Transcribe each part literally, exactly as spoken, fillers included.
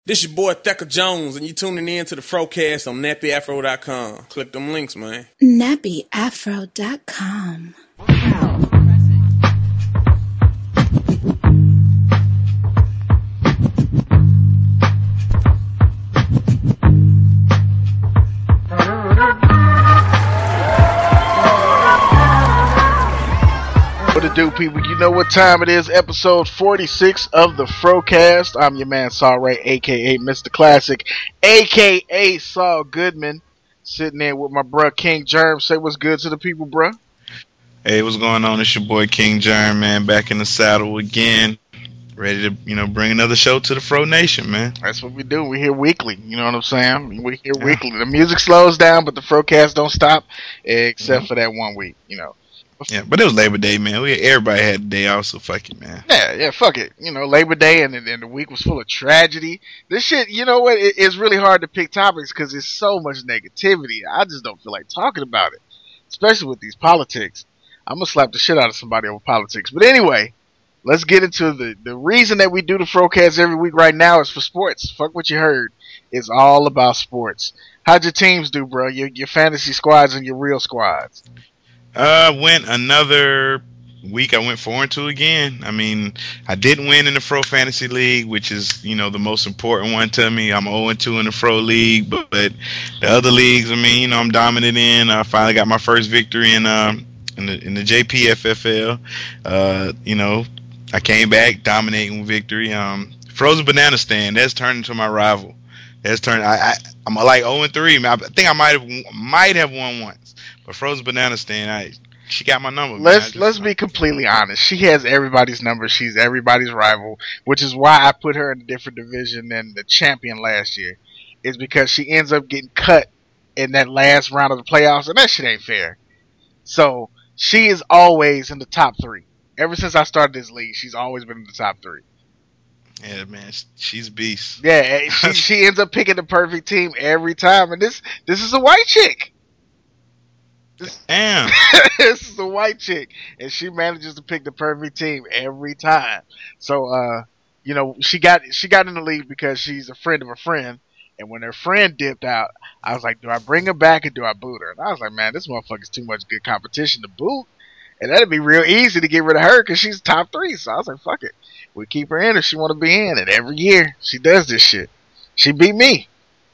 This your boy Thecka Jones, and you tuning in to the Frocast on nappy afro dot com. Click them links, man. nappy afro dot com. What it do, people? You know what time it is. Episode forty-six of the Frocast. I'm your man, Saul Ray, a k a. Mister Classic, a k a. Saul Goodman. Sitting there with my bruh, King Germ. Say what's good to the people, bruh. Hey, what's going on? It's your boy, King Germ, man. Back in the saddle again. Ready to, you know, bring another show to the Fro Nation, man. That's what we do. We're here weekly. You know what I'm saying? We're here yeah. weekly. The music slows down, but the Frocast don't stop, except mm-hmm. for that one week, you know. Yeah, but it was Labor Day, man. We everybody had a day off, so fuck it, man. Yeah, yeah, fuck it. You know, Labor Day and, and the week was full of tragedy. This shit, you know what? It, it's really hard to pick topics because there's so much negativity. I just don't feel like talking about it, especially with these politics. I'm gonna slap the shit out of somebody over politics. But anyway, let's get into the the reason that we do the Frocast every week right now is for sports. Fuck what you heard. It's all about sports. How'd your teams do, bro? Your your fantasy squads and your real squads. Uh, went another week. I went four and two again. I mean, I didn't win in the Fro Fantasy League, which is, you know, the most important one to me. I'm zero and two in the Fro League, but, but the other leagues, I mean, you know, I'm dominant in. I finally got my first victory in um in the in the J P F F L. Uh, you know, I came back dominating with victory. Um, Frozen Banana Stand, that's turned into my rival. That's turned. I, I I'm like zero and three. I think I might have might have won once. But Frozen Banana Stand, I, she got my number. Let's just, let's be completely honest. She has everybody's number. She's everybody's rival, which is why I put her in a different division than the champion last year. Is because she ends up getting cut in that last round of the playoffs, and that shit ain't fair. So she is always in the top three. Ever since I started this league, she's always been in the top three. Yeah, man, she's a beast. Yeah, she she ends up picking the perfect team every time, and this this is a white chick. Damn. This is a white chick, and she manages to pick the perfect team every time. So, uh, you know, she got she got in the league because she's a friend of a friend, and when her friend dipped out, I was like, do I bring her back or do I boot her? And I was like, man, this motherfucker's too much good competition to boot, and that'd be real easy to get rid of her because she's top three. So I was like, fuck it, we keep her in if she want to be in, and every year she does this shit. She beat me.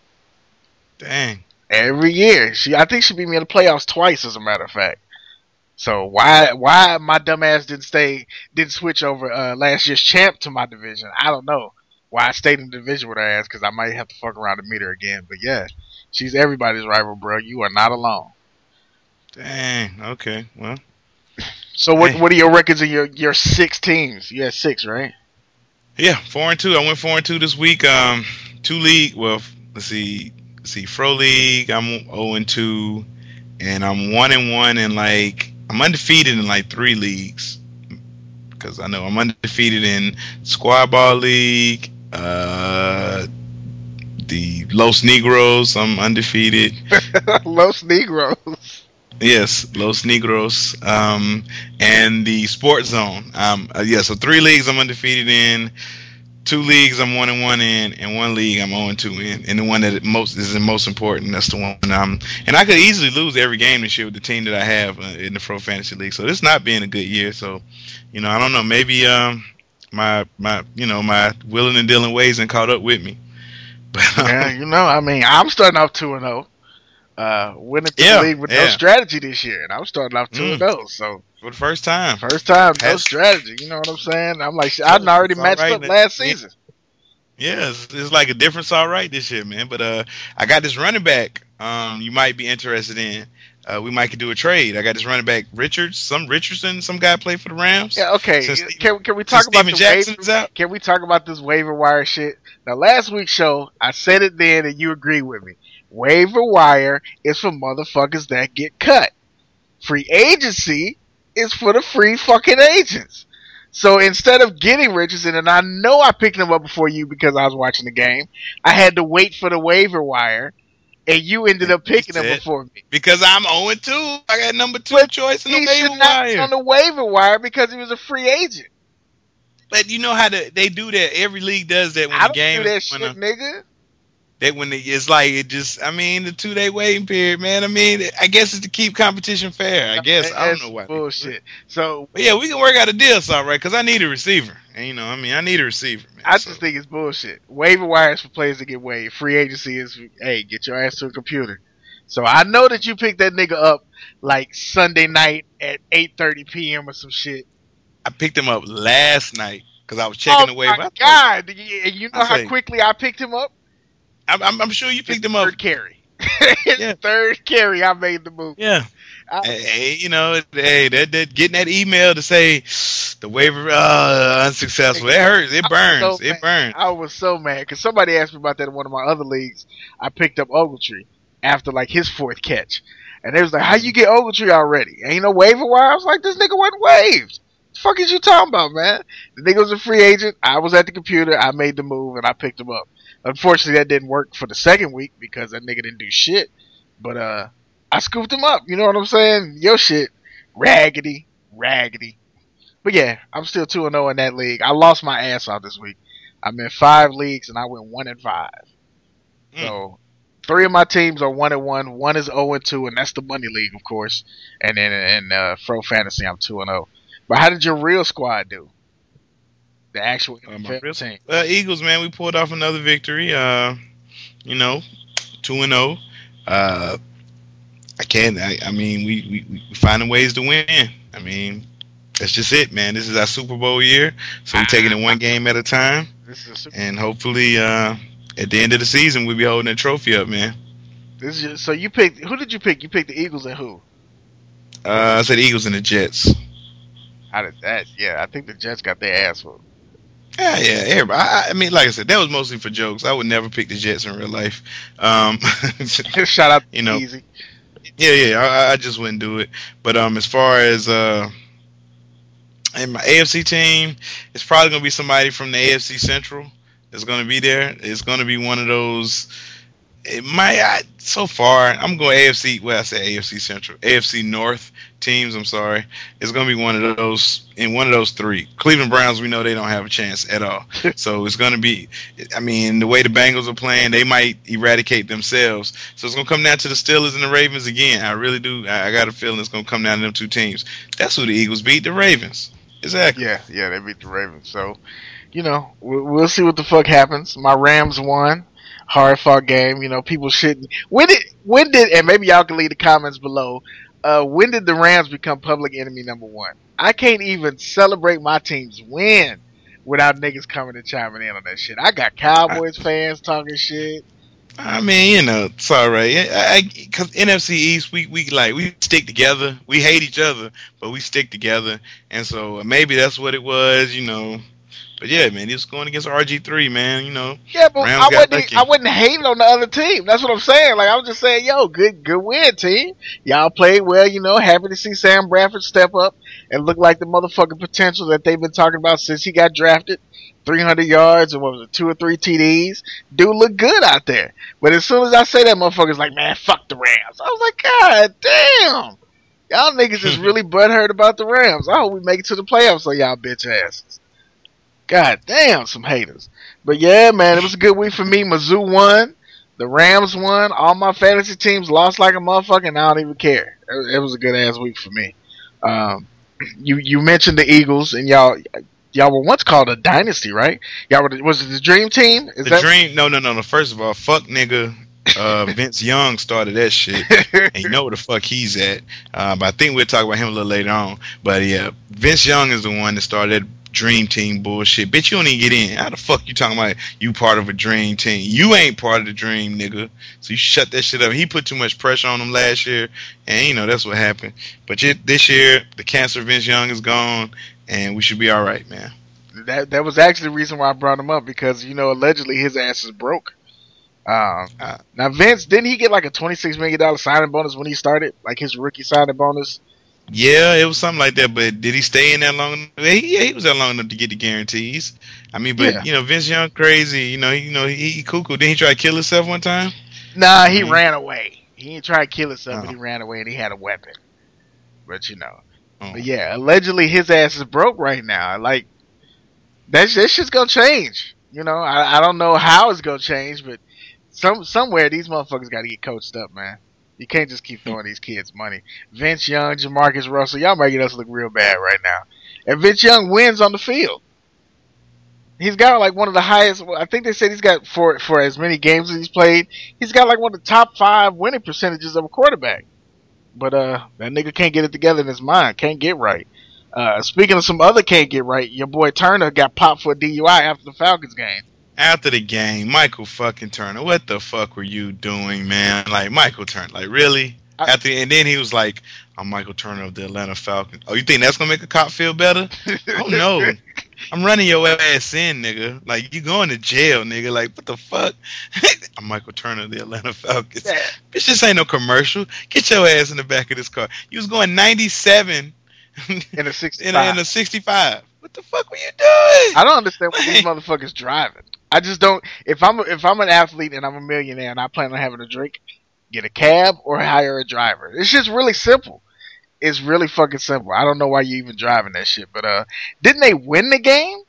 Dang. Every year, she I think she beat me in the playoffs twice, as a matter of fact. So why why my dumb ass didn't stay didn't switch over uh, last year's champ to my division? I don't know why I stayed in the division with her ass because I might have to fuck around and meet her again. But yeah, she's everybody's rival, bro. You are not alone. Dang. Okay. Well. So what hey. what are your records of your your six teams? You had six, right? Yeah, four and two. I went four and two this week. Um, two league. Well, let's see. See, Fro League, I'm zero and two, and I'm one and one in like I'm undefeated in like three leagues because I know I'm undefeated in Squad Ball League, uh, the Los Negros. I'm undefeated. Los Negros. Yes, Los Negros, um, and the Sports Zone. Um, uh, yeah, so three leagues I'm undefeated in. Two leagues I'm one and one in, and one league I'm zero and two in. And the one that most is the most important, that's the one. Um, and I could easily lose every game this year with the team that I have uh, in the Fro Fantasy League. So this not being a good year. So, you know, I don't know. Maybe um, my my you know my willing and dealing ways and caught up with me. But, um, yeah, you know, I mean, I'm starting off two and zero. Uh, winning the yeah, league with yeah. no strategy this year, and I'm starting off two and zero. So. For the first time. First time, no That's, strategy. You know what I'm saying? I'm like, I'd already matched right, up man. last season. Yeah, it's, it's like a difference all right this year, man. But uh, I got this running back um, you might be interested in. Uh, we might could do a trade. I got this running back, Richards, some Richardson, some guy played for the Rams. Yeah, okay. Since can, can we talk about Steven the Jackson's waiver, out? Can we talk about this waiver wire shit? Now, last week's show, I said it then, and you agreed with me. Waiver wire is for motherfuckers that get cut. Free agency is for the free fucking agents. So instead of getting Richardson, and I know I picked him up before you because I was watching the game, I had to wait for the waiver wire, and you ended up picking him before me. Because I'm zero and two. I got number two but choice in the he waiver should not wire. be on the waiver wire because he was a free agent. but you know how the, they do that. Every league does that when I the don't game do that is shit, when the, nigga. that when the, it's like it just. I mean, the two day waiting period, man. I mean, I guess it's to keep competition fair. I guess I don't know why. Bullshit. So, but yeah, we can work out a deal, so right? Because I need a receiver, and you know, I mean, I need a receiver. Man, I so. just think it's bullshit. Waiver wires for players to get waived. Free agency is, hey, get your ass to a computer. So I know that you picked that nigga up like Sunday night at eight thirty p.m. or some shit. I picked him up last night because I was checking oh the waiver. Oh my God! And you know I how say, quickly I picked him up? I'm, I'm, I'm sure you picked him third up. Carry. His yeah. third carry, I made the move. Yeah. I, hey, you know, hey, that, that getting that email to say the waiver uh, unsuccessful. It hurts. It burns. So it burns. I was so mad because somebody asked me about that in one of my other leagues. I picked up Ogletree after like his fourth catch, and they was like, "How you get Ogletree already? Ain't no waiver wire." I was like, "This nigga wasn't waived. What the fuck is you talking about, man?" The nigga was a free agent. I was at the computer. I made the move and I picked him up. Unfortunately, that didn't work for the second week because that nigga didn't do shit. But uh, I scooped him up. You know what I'm saying? Your shit, raggedy, raggedy. But yeah, I'm still two and zero in that league. I lost my ass off this week. I'm in five leagues and I went one and five. Mm. So three of my teams are one and one. One is zero and two, and that's the money league, of course. And then in uh, Fro Fantasy, I'm two and zero. But how did your real squad do? The actual uh, my real team. Uh, Eagles, man, we pulled off another victory. Uh, you know, two and zero. Uh, I can't. I, I mean, we we we finding ways to win. I mean, that's just it, man. This is our Super Bowl year, so we're taking it one game at a time. This is a Super and hopefully, uh, at the end of the season, we'll be holding a trophy up, man. This is just, so you picked. Who did you pick? You picked the Eagles and who? Uh, I said Eagles and the Jets. How did that? Yeah, I think the Jets got their ass whooped. Yeah, yeah, everybody. I, I mean, like I said, that was mostly for jokes. I would never pick the Jets in real life. Um, Shout out, you know, easy. Yeah, yeah, I, I just wouldn't do it. But um, as far as uh, and my A F C team, it's probably gonna be somebody from the A F C Central that's gonna be there. It's gonna be one of those. It might I, so far. I'm going A F C. Well, I say A F C Central, A F C North teams. I'm sorry. It's gonna be one of those in one of those three. Cleveland Browns, we know they don't have a chance at all. So it's gonna be. I mean, the way the Bengals are playing, they might eradicate themselves. So it's gonna come down to the Steelers and the Ravens again. I really do. I, I got a feeling it's gonna come down to them two teams. That's who the Eagles beat. The Ravens. Exactly. Yeah, yeah, they beat the Ravens. So, you know, we'll, we'll see what the fuck happens. My Rams won. Hard fought game, you know, people shouldn't. When did, when did, and maybe y'all can leave the comments below, uh, when did the Rams become public enemy number one? I can't even celebrate my team's win without niggas coming and chiming in on that shit. I got Cowboys I, fans talking shit. I mean, you know, it's alright. Because N F C East, we, we like, we stick together. We hate each other, but we stick together. And so maybe that's what it was, you know. But yeah, man, he was going against R G three, man. You know, yeah, but I wouldn't, I wouldn't hate on the other team. That's what I'm saying. Like I was just saying, yo, good, good win, team. Y'all played well. You know, happy to see Sam Bradford step up and look like the motherfucking potential that they've been talking about since he got drafted. three hundred yards and what was it, two or three T Ds. Dude look good out there. But as soon as I say that, motherfucker's like, man, fuck the Rams. I was like, God damn, y'all niggas is really butthurt about the Rams. I hope we make it to the playoffs, so y'all bitch asses. God damn, some haters. But yeah, man, it was a good week for me. Mizzou won. The Rams won. All my fantasy teams lost like a motherfucker, and I don't even care. It, it was a good ass week for me. Um, you you mentioned the Eagles, and y'all y'all were once called a dynasty, right? Y'all were, was it the Dream Team? Is the that Dream? No, no, no, no. First of all, fuck nigga. Uh, Vince Young started that shit, and you know where the fuck he's at. Uh, but I think we'll talk about him a little later on. But yeah, Vince Young is the one that started that Dream Team bullshit. Bitch, you don't even get in. How the fuck you talking about you part of a Dream Team? You ain't part of the Dream, nigga. So you shut that shit up. He put too much pressure on him last year, and you know that's what happened. But you, this year, the cancer Vince Young is gone, and we should be all right, man. That that was actually the reason why I brought him up, because you know allegedly his ass is broke. Um, uh, now Vince, didn't he get like a twenty-six million dollars signing bonus when he started, like his rookie signing bonus? Yeah, it was something like that. But did he stay in that long enough? He, yeah, he was that long enough to get the guarantees. I mean, but yeah. you know, Vince Young crazy. You know, you know, he, he cuckoo. Didn't he try to kill himself one time? Nah, he mm-hmm. ran away. He didn't try to kill himself, oh. but he ran away and he had a weapon. But you know, oh. but yeah, allegedly his ass is broke right now. Like, That that shit's gonna change. You know, I I don't know how it's gonna change, but some somewhere these motherfuckers got to get coached up, man. You can't just keep throwing these kids money. Vince Young, Jamarcus Russell, y'all making us look real bad right now. And Vince Young wins on the field. He's got like one of the highest. I think they said he's got for for as many games as he's played. He's got like one of the top five winning percentages of a quarterback. But uh, that nigga can't get it together in his mind. Can't get right. Uh, speaking of some other can't get right, your boy Turner got popped for a D U I after the Falcons game. After the game, Michael fucking Turner, what the fuck were you doing, man? Like, Michael Turner, like, really? I, After And then he was like, I'm Michael Turner of the Atlanta Falcons. Oh, you think that's going to make a cop feel better? Oh, no. I'm running your ass in, nigga. Like, you going to jail, nigga. Like, what the fuck? I'm Michael Turner of the Atlanta Falcons. Yeah. Bitch, this ain't no commercial. Get your ass in the back of this car. You was going ninety-seven in a sixty-five. In a, in a sixty-five. What the fuck were you doing? I don't understand what these motherfuckers driving. I just don't. If I'm if I'm an athlete and I'm a millionaire and I plan on having a drink, get a cab or hire a driver. It's just really simple. It's really fucking simple. I don't know why you even driving that shit. But uh, didn't they win the game?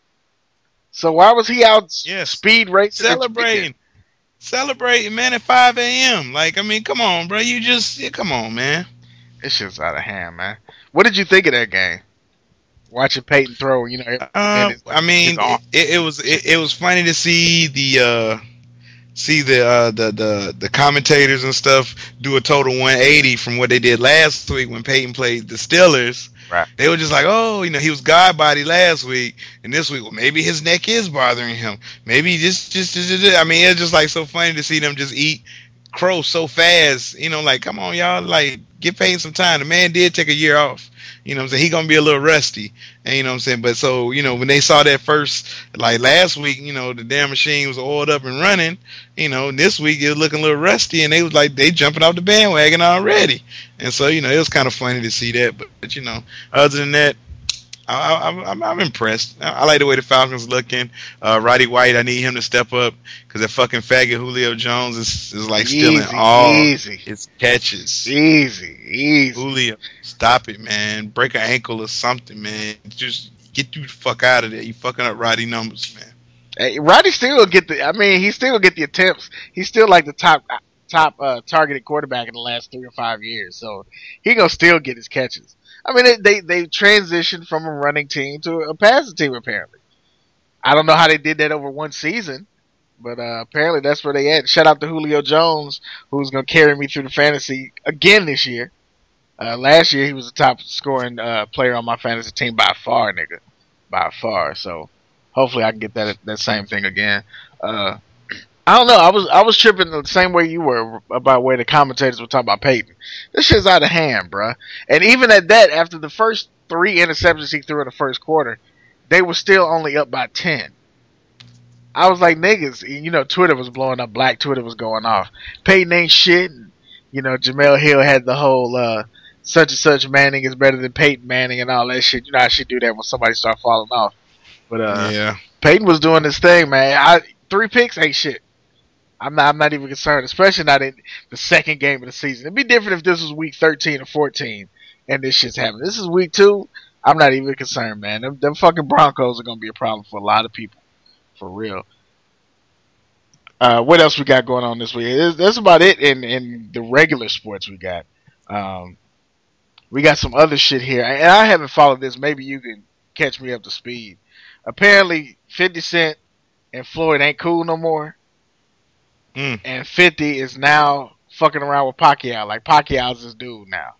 So why was he out yes. speed racing? Celebrating. Celebrating, man, at five a.m. Like, I mean, come on, bro. You just, yeah, come on, man. This shit's out of hand, man. What did you think of that game? Watching Peyton throw, you know. Uh, I mean, it, it was it, it was funny to see the uh, see the, uh, the the the commentators and stuff do a total one eighty from what they did last week when Peyton played the Steelers. Right. They were just like, oh, you know, he was God body last week, and this week, well, maybe his neck is bothering him. Maybe just, just, just, just I mean, it's just like so funny to see them just eat crow so fast. You know, like, come on, y'all, like, give Peyton some time. The man did take a year off. You know what I'm saying? He gonna be a little rusty. And you know what I'm saying? But so, you know, when they saw that first, like last week, you know, the damn machine was oiled up and running, you know, and this week it was looking a little rusty and they was like, they jumping off the bandwagon already. And so, you know, it was kind of funny to see that. But, but you know, other than that, I, I, I'm, I'm impressed. I, I like the way the Falcons looking. Uh, Roddy White, I need him to step up because that fucking faggot Julio Jones is, is like stealing easy, all easy. his catches. Easy, easy. Julio, stop it, man. Break an ankle or something, man. Just get you the fuck out of there. You fucking up Roddy numbers, man. Hey, Roddy still will get the. I mean, he still will get the attempts. He's still like the top top uh, targeted quarterback in the last three or five years. So he gonna still get his catches. I mean, they, they they transitioned from a running team to a passing team, apparently. I don't know how they did that over one season, but uh, apparently that's where they at. Shout out to Julio Jones, who's going to carry me through the fantasy again this year. Uh, last year, he was the top scoring uh, player on my fantasy team by far, nigga. By far. So hopefully I can get that that same thing again. Uh, I don't know. I was I was tripping the same way you were about where the commentators were talking about Peyton. This shit's out of hand, bruh. And even at that, after the first three interceptions he threw in the first quarter, they were still only up by ten. I was like, niggas, you know, Twitter was blowing up. Black Twitter was going off. Peyton ain't shit. And, you know, Jamel Hill had the whole uh, such and such Manning is better than Peyton Manning and all that shit. You know how she do that when somebody start falling off. But uh, yeah. Peyton was doing this thing, man. I, three picks ain't shit. I'm not, I'm not even concerned, especially not in the second game of the season. It'd be different if this was week thirteen or fourteen and this shit's happening. This is week two. I'm not even concerned, man. Them, them fucking Broncos are going to be a problem for a lot of people. For real. Uh, what else we got going on this week? That's about it in, in the regular sports we got. Um, we got some other shit here. And I haven't followed this. Maybe you can catch me up to speed. Apparently, fifty Cent and Floyd ain't cool no more. Mm. And fifty is now fucking around with Pacquiao. Like, Pacquiao's his dude now.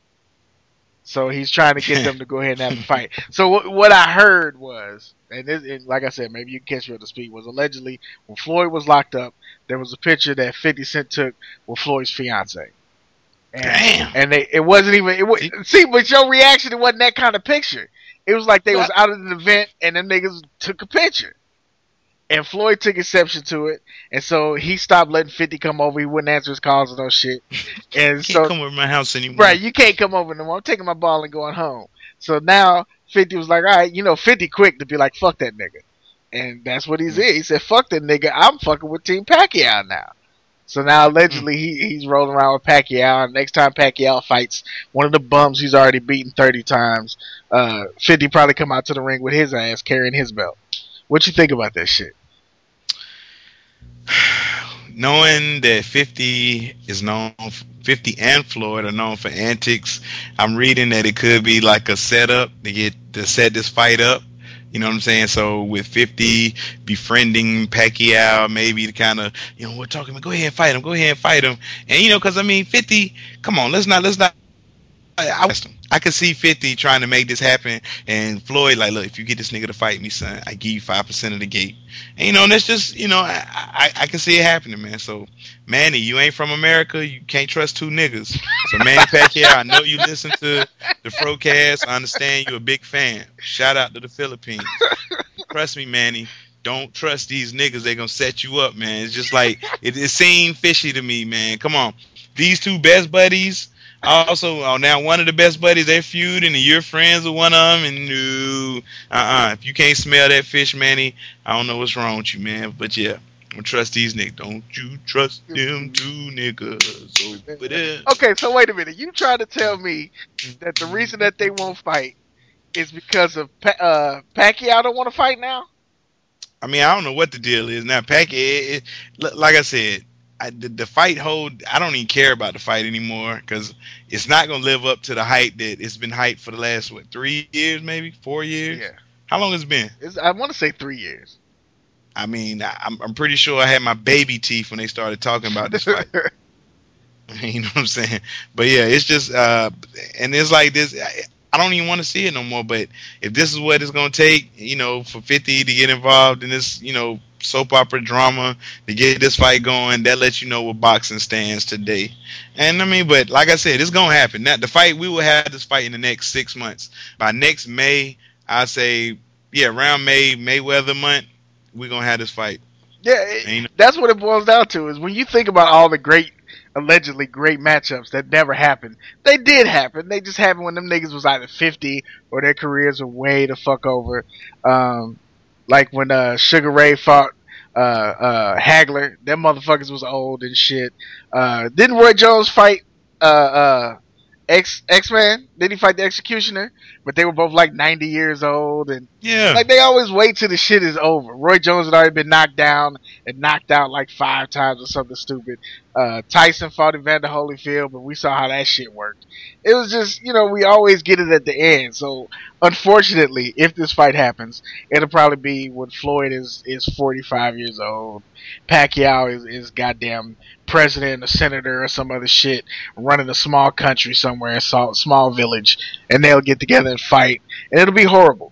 So he's trying to get them to go ahead and have a fight. So w- what I heard was, and, this, and like I said, maybe you can catch me up to speed, was allegedly when Floyd was locked up, there was a picture that fifty Cent took with Floyd's fiance. And, Damn. And they, it wasn't even, it was, see, but your reaction, it wasn't that kind of picture. It was like they was out of the event and them niggas took a picture. And Floyd took exception to it, and so he stopped letting fifty come over. He wouldn't answer his calls and no shit. And you so, can't come over my house anymore. Right, you can't come over no more. I'm taking my ball and going home. So now fifty was like, all right, you know, fifty quick to be like, fuck that nigga. And that's what he's in. He said, fuck that nigga. I'm fucking with Team Pacquiao now. So now allegedly he, he's rolling around with Pacquiao, and next time Pacquiao fights one of the bums he's already beaten thirty times, uh, fifty probably come out to the ring with his ass carrying his belt. What you think about that shit? Knowing that fifty is known, fifty and Floyd are known for antics, I'm reading that it could be like a setup to get to set this fight up. You know what I'm saying? So with fifty befriending Pacquiao, maybe to kind of, you know, we're talking about, go ahead and fight him, go ahead and fight him. And, you know, because, I mean, fifty, come on, let's not, let's not, I, I, I could see fifty trying to make this happen, and Floyd like, look, if you get this nigga to fight me, son, I give you five percent of the gate. And, you know, and that's just, you know, I, I, I can see it happening, man. So, Manny, you ain't from America. You can't trust two niggas. So, Manny Pacquiao, I know you listen to the Frocast. I understand you're a big fan. Shout out to the Philippines. Trust me, Manny. Don't trust these niggas. They're going to set you up, man. It's just like, it, it seemed fishy to me, man. Come on. These two best buddies. Also, uh, now one of the best buddies, they're feuding, and you're friends with one of them, and no, uh-uh. If you can't smell that fish, Manny, I don't know what's wrong with you, man. But yeah, don't trust these niggas. Don't you trust them two niggas over there. Okay, so wait a minute. You trying to tell me that the reason that they won't fight is because of pa- uh, Pacquiao don't want to fight now? I mean, I don't know what the deal is. Now, Pacquiao, it, it, like I said, I, the, the fight hold, I don't even care about the fight anymore because it's not going to live up to the hype that it's been hyped for the last, what, three years maybe? Four years? Yeah. How long has it been? It's, I want to say three years. I mean, I, I'm, I'm pretty sure I had my baby teeth when they started talking about this fight. You know what I'm saying? But yeah, it's just, uh, and it's like this, I, I don't even want to see it no more, but if this is what it's going to take, you know, for fifty to get involved in this, you know, soap opera drama to get this fight going, that lets you know where boxing stands today. And I mean, but like I said, it's gonna happen. Now the fight, we will have this fight in the next six months. By next May, I say, yeah, around May, Mayweather month, we're gonna have this fight. Yeah, it, that's what it boils down to. Is when you think about all the great, allegedly great matchups that never happened, they did happen. They just happened when them niggas was either fifty or their careers were way the fuck over. Um, Like when uh, Sugar Ray fought uh, uh, Hagler, them motherfuckers was old and shit. Uh, didn't Roy Jones fight uh, uh, X X-Man? Did he fight the Executioner? But they were both like ninety years old, and yeah, like they always wait till the shit is over. Roy Jones had already been knocked down and knocked out like five times or something stupid. Uh, Tyson fought Evander Holyfield, but we saw how that shit worked. It was just, you know, we always get it at the end. So, unfortunately, if this fight happens, it'll probably be when Floyd is, is forty-five years old. Pacquiao is, is goddamn president or senator or some other shit running a small country somewhere, a small, small village, and they'll get together and fight. And it'll be horrible.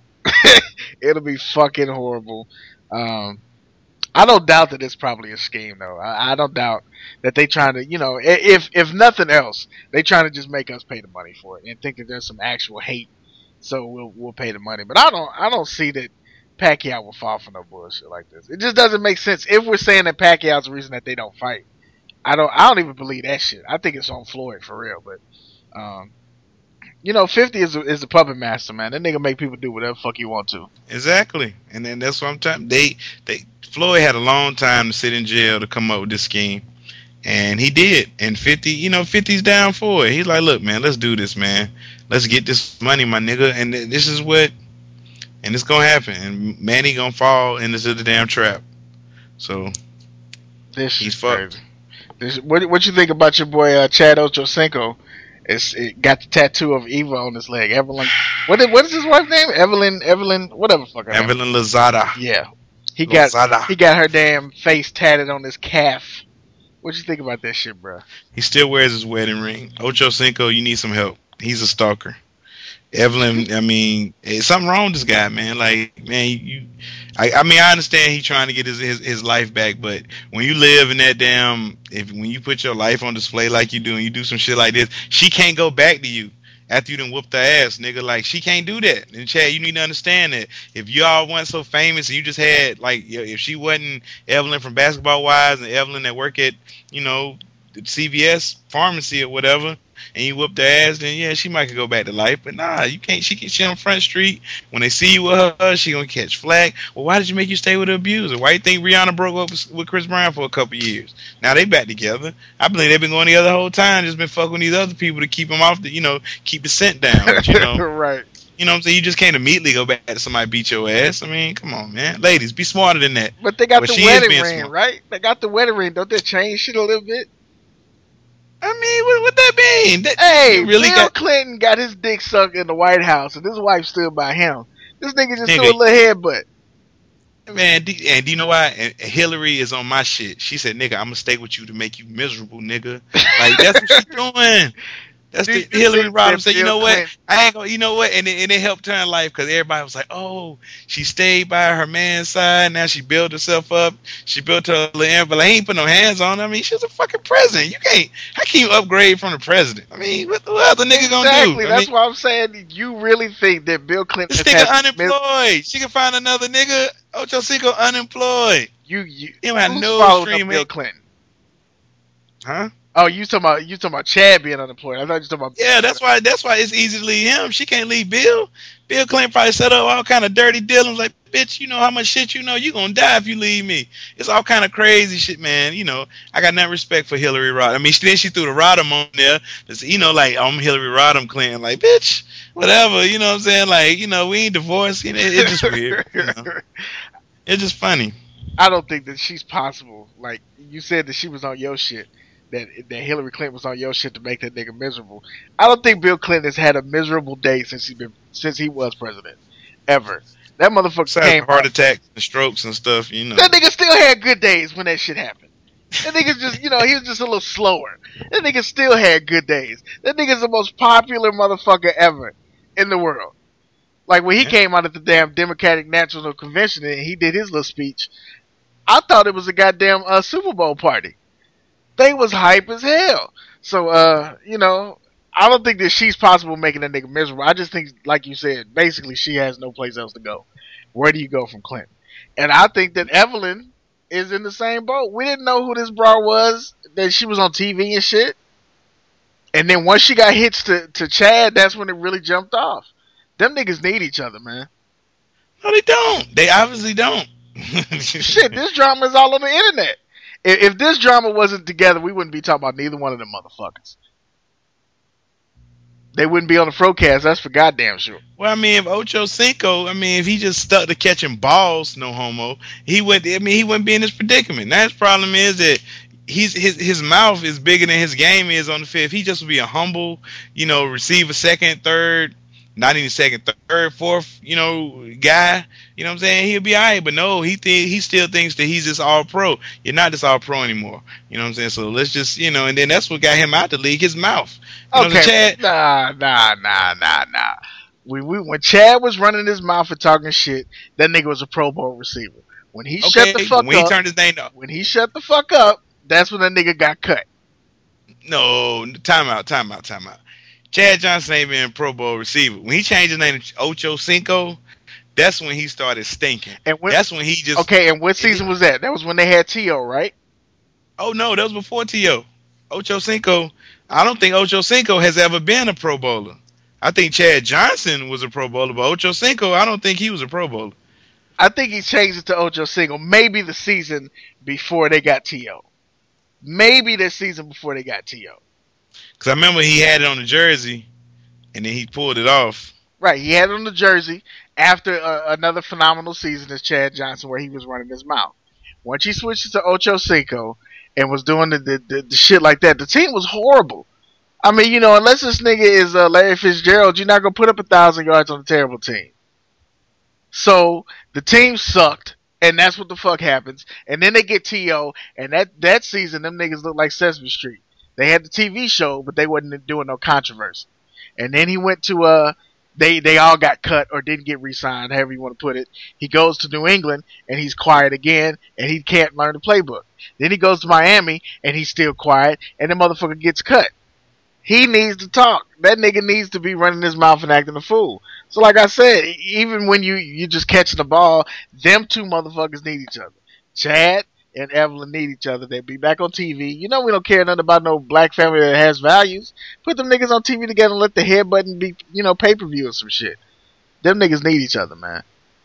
It'll be fucking horrible. Um, I don't doubt that it's probably a scheme, though. I, I don't doubt that they trying to, you know, if if nothing else, they trying to just make us pay the money for it and think that there's some actual hate, so we'll we'll pay the money. But I don't I don't see that Pacquiao will fall for no bullshit like this. It just doesn't make sense. If we're saying that Pacquiao's the reason that they don't fight, I don't I don't even believe that shit. I think it's on Floyd for real. But um, you know, fifty is a, is a puppet master, man. That nigga make people do whatever the fuck you want to. Exactly, and then that's what I'm talking. They they Floyd had a long time to sit in jail to come up with this scheme, and he did. And fifty, you know, fifty's down for it. He's like, look, man, let's do this, man. Let's get this money, my nigga. And th- this is what, and it's gonna happen. And Manny gonna fall into the damn trap. So this he's fucked. This, what what you think about your boy uh, Chad Ochocinco? It's it got the tattoo of Eva on his leg. Evelyn, what is, what is his wife's name? Evelyn, Evelyn, whatever fuck her name. Evelyn Lozada. Yeah, he got Lozada. he got her damn face tatted on his calf. What you think about that shit, bro? He still wears his wedding ring. Ocho Cinco, you need some help. He's a stalker. Evelyn, I mean, there's something wrong with this guy, man. Like, man, you, I, I mean, I understand he's trying to get his, his his life back, but when you live in that damn, if when you put your life on display like you do, and you do some shit like this, she can't go back to you after you done whooped her ass, nigga. Like, she can't do that. And Chad, you need to understand that if y'all weren't so famous and you just had, like, if she wasn't Evelyn from Basketball Wives and Evelyn that work at, you know, C V S pharmacy or whatever, and you whoop their ass, then yeah, she might could go back to life. But nah, you can't. She can. She on Front Street. When they see you with her, she gonna catch flack. Well, why did you make you stay with the abuser? Why you think Rihanna broke up with, with Chris Brown for a couple years? Now they back together. I believe they've been going together the whole time. Just been fucking with these other people to keep them off the, you know, keep the scent down. But, you know, right. You know what I'm saying? You just can't immediately go back to somebody beat your ass. I mean, come on, man. Ladies, be smarter than that. But they got But the she is wedding being ring, smart. right? They got the wedding ring. Don't they change shit a little bit? I mean, what what that mean? That, Hey, you really Bill got Clinton got his dick sucked in the White House, and his wife stood by him. This nigga just Nigga. threw a little headbutt. man. D- And do you know why? And Hillary is on my shit. She said, "Nigga, I'm gonna stay with you to make you miserable, nigga." Like that's what she's doing. That's Do the you Hillary think Rodham that said. You Bill know what? Clinton- I ain't gonna. You know what? And it, and it helped turn life because everybody was like, "Oh, she stayed by her man's side. Now she built herself up. She built her little envelope. I ain't put no hands on her. I mean, she's a fucking president. You can't. How can you upgrade from the president? I mean, what the other nigga gonna Exactly. do? I That's mean, why I'm saying you really think that Bill Clinton this has nigga had unemployed. She can find another nigga. Ocho Cinco unemployed. You you He don't have who's no following stream up Bill in- Clinton? Huh? Oh, you talking about you talking about Chad being unemployed? I thought you talking about Yeah, that's why. That's why it's easy to leave him. She can't leave Bill. Bill Clinton probably set up all kind of dirty dealings. Like, bitch, you know how much shit you know. You gonna die if you leave me. It's all kind of crazy shit, man. You know, I got no respect for Hillary Rodham. I mean, she, then she threw the Rodham on there. It's, you know, like I'm Hillary Rodham Clinton. Like, bitch, whatever. You know what I'm saying? Like, you know, we ain't divorced. You know, it's just weird. You know? It's just funny. I don't think that she's possible. Like you said that she was on your shit. That that Hillary Clinton was on your shit to make that nigga miserable. I don't think Bill Clinton has had a miserable day since he been since he was president, ever. That motherfucker Besides came heart out- attacks and strokes and stuff, you know. That nigga still had good days when that shit happened. That nigga just, you know, he was just a little slower. That nigga still had good days. That nigga's the most popular motherfucker ever in the world. Like when he Yeah. came out at the damn Democratic National Convention and he did his little speech, I thought it was a goddamn uh, Super Bowl party. They was hype as hell. So, uh, you know, I don't think that she's possible making that nigga miserable. I just think, like you said, basically she has no place else to go. Where do you go from Clinton? And I think that Evelyn is in the same boat. We didn't know who this bra was, that she was on T V and shit. And then once she got hitched to, to Chad, that's when it really jumped off. Them niggas need each other, man. No, they don't. They obviously don't. Shit, this drama is all on the internet. If, if this drama wasn't together, we wouldn't be talking about neither one of them motherfuckers. They wouldn't be on the Frocast, that's for goddamn sure. Well, I mean, if Ocho Cinco, I mean, if he just stuck to catching balls, no homo, he would. I mean, he wouldn't be in this predicament. Now his problem is that he's his his mouth is bigger than his game is on the field. If he just would be a humble, you know, receiver, second, third, not even second, third, fourth, you know, guy. You know what I'm saying? He'll be all right. But no, he think he still thinks that he's just all pro. You're not just all pro anymore. You know what I'm saying? So let's just, you know, and then that's what got him out the league. His mouth. You know, Okay, Chad, nah, nah, nah, nah, nah. We, we, when Chad was running his mouth and talking shit, that nigga was a Pro Bowl receiver. When he okay, shut the fuck when up, he turned his name up. when he shut the fuck up, that's when that nigga got cut. No, time out, time out, time out. Chad Johnson ain't been a Pro Bowl receiver. When he changed his name to Ocho Cinco, that's when he started stinking. And when, That's when he just. okay, and what season was that? That was when they had T O, right? Oh no, that was before T O. Ocho Cinco. I don't think Ocho Cinco has ever been a Pro Bowler. I think Chad Johnson was a Pro Bowler, but Ocho Cinco, I don't think he was a Pro Bowler. I think he changed it to Ocho Cinco. Maybe the season before they got T O. Maybe the season before they got T O. Because I remember he had it on the jersey, and then he pulled it off. Right, he had it on the jersey after uh, another phenomenal season as Chad Johnson where he was running his mouth. Once he switched it to Ocho Cinco and was doing the, the, the, the shit like that, the team was horrible. I mean, you know, unless this nigga is uh, Larry Fitzgerald, you're not going to put up a thousand yards on a terrible team. So, the team sucked, and that's what the fuck happens. And then they get T O, and that, that season, them niggas looked like Sesame Street. They had the T V show, but they wasn't doing no controversy. And then he went to, uh, they, they all got cut or didn't get re-signed, however you want to put it. He goes to New England, and he's quiet again, and he can't learn the playbook. Then he goes to Miami, and he's still quiet, and the motherfucker gets cut. He needs to talk. That nigga needs to be running his mouth and acting a fool. So like I said, even when you, you just catching the ball, them two motherfuckers need each other. Chad and Evelyn need each other. They'd be back on T V. You know we don't care nothing about no black family that has values. Put them niggas on T V together and let the head button be, you know, pay-per-view or some shit. Them niggas need each other, man.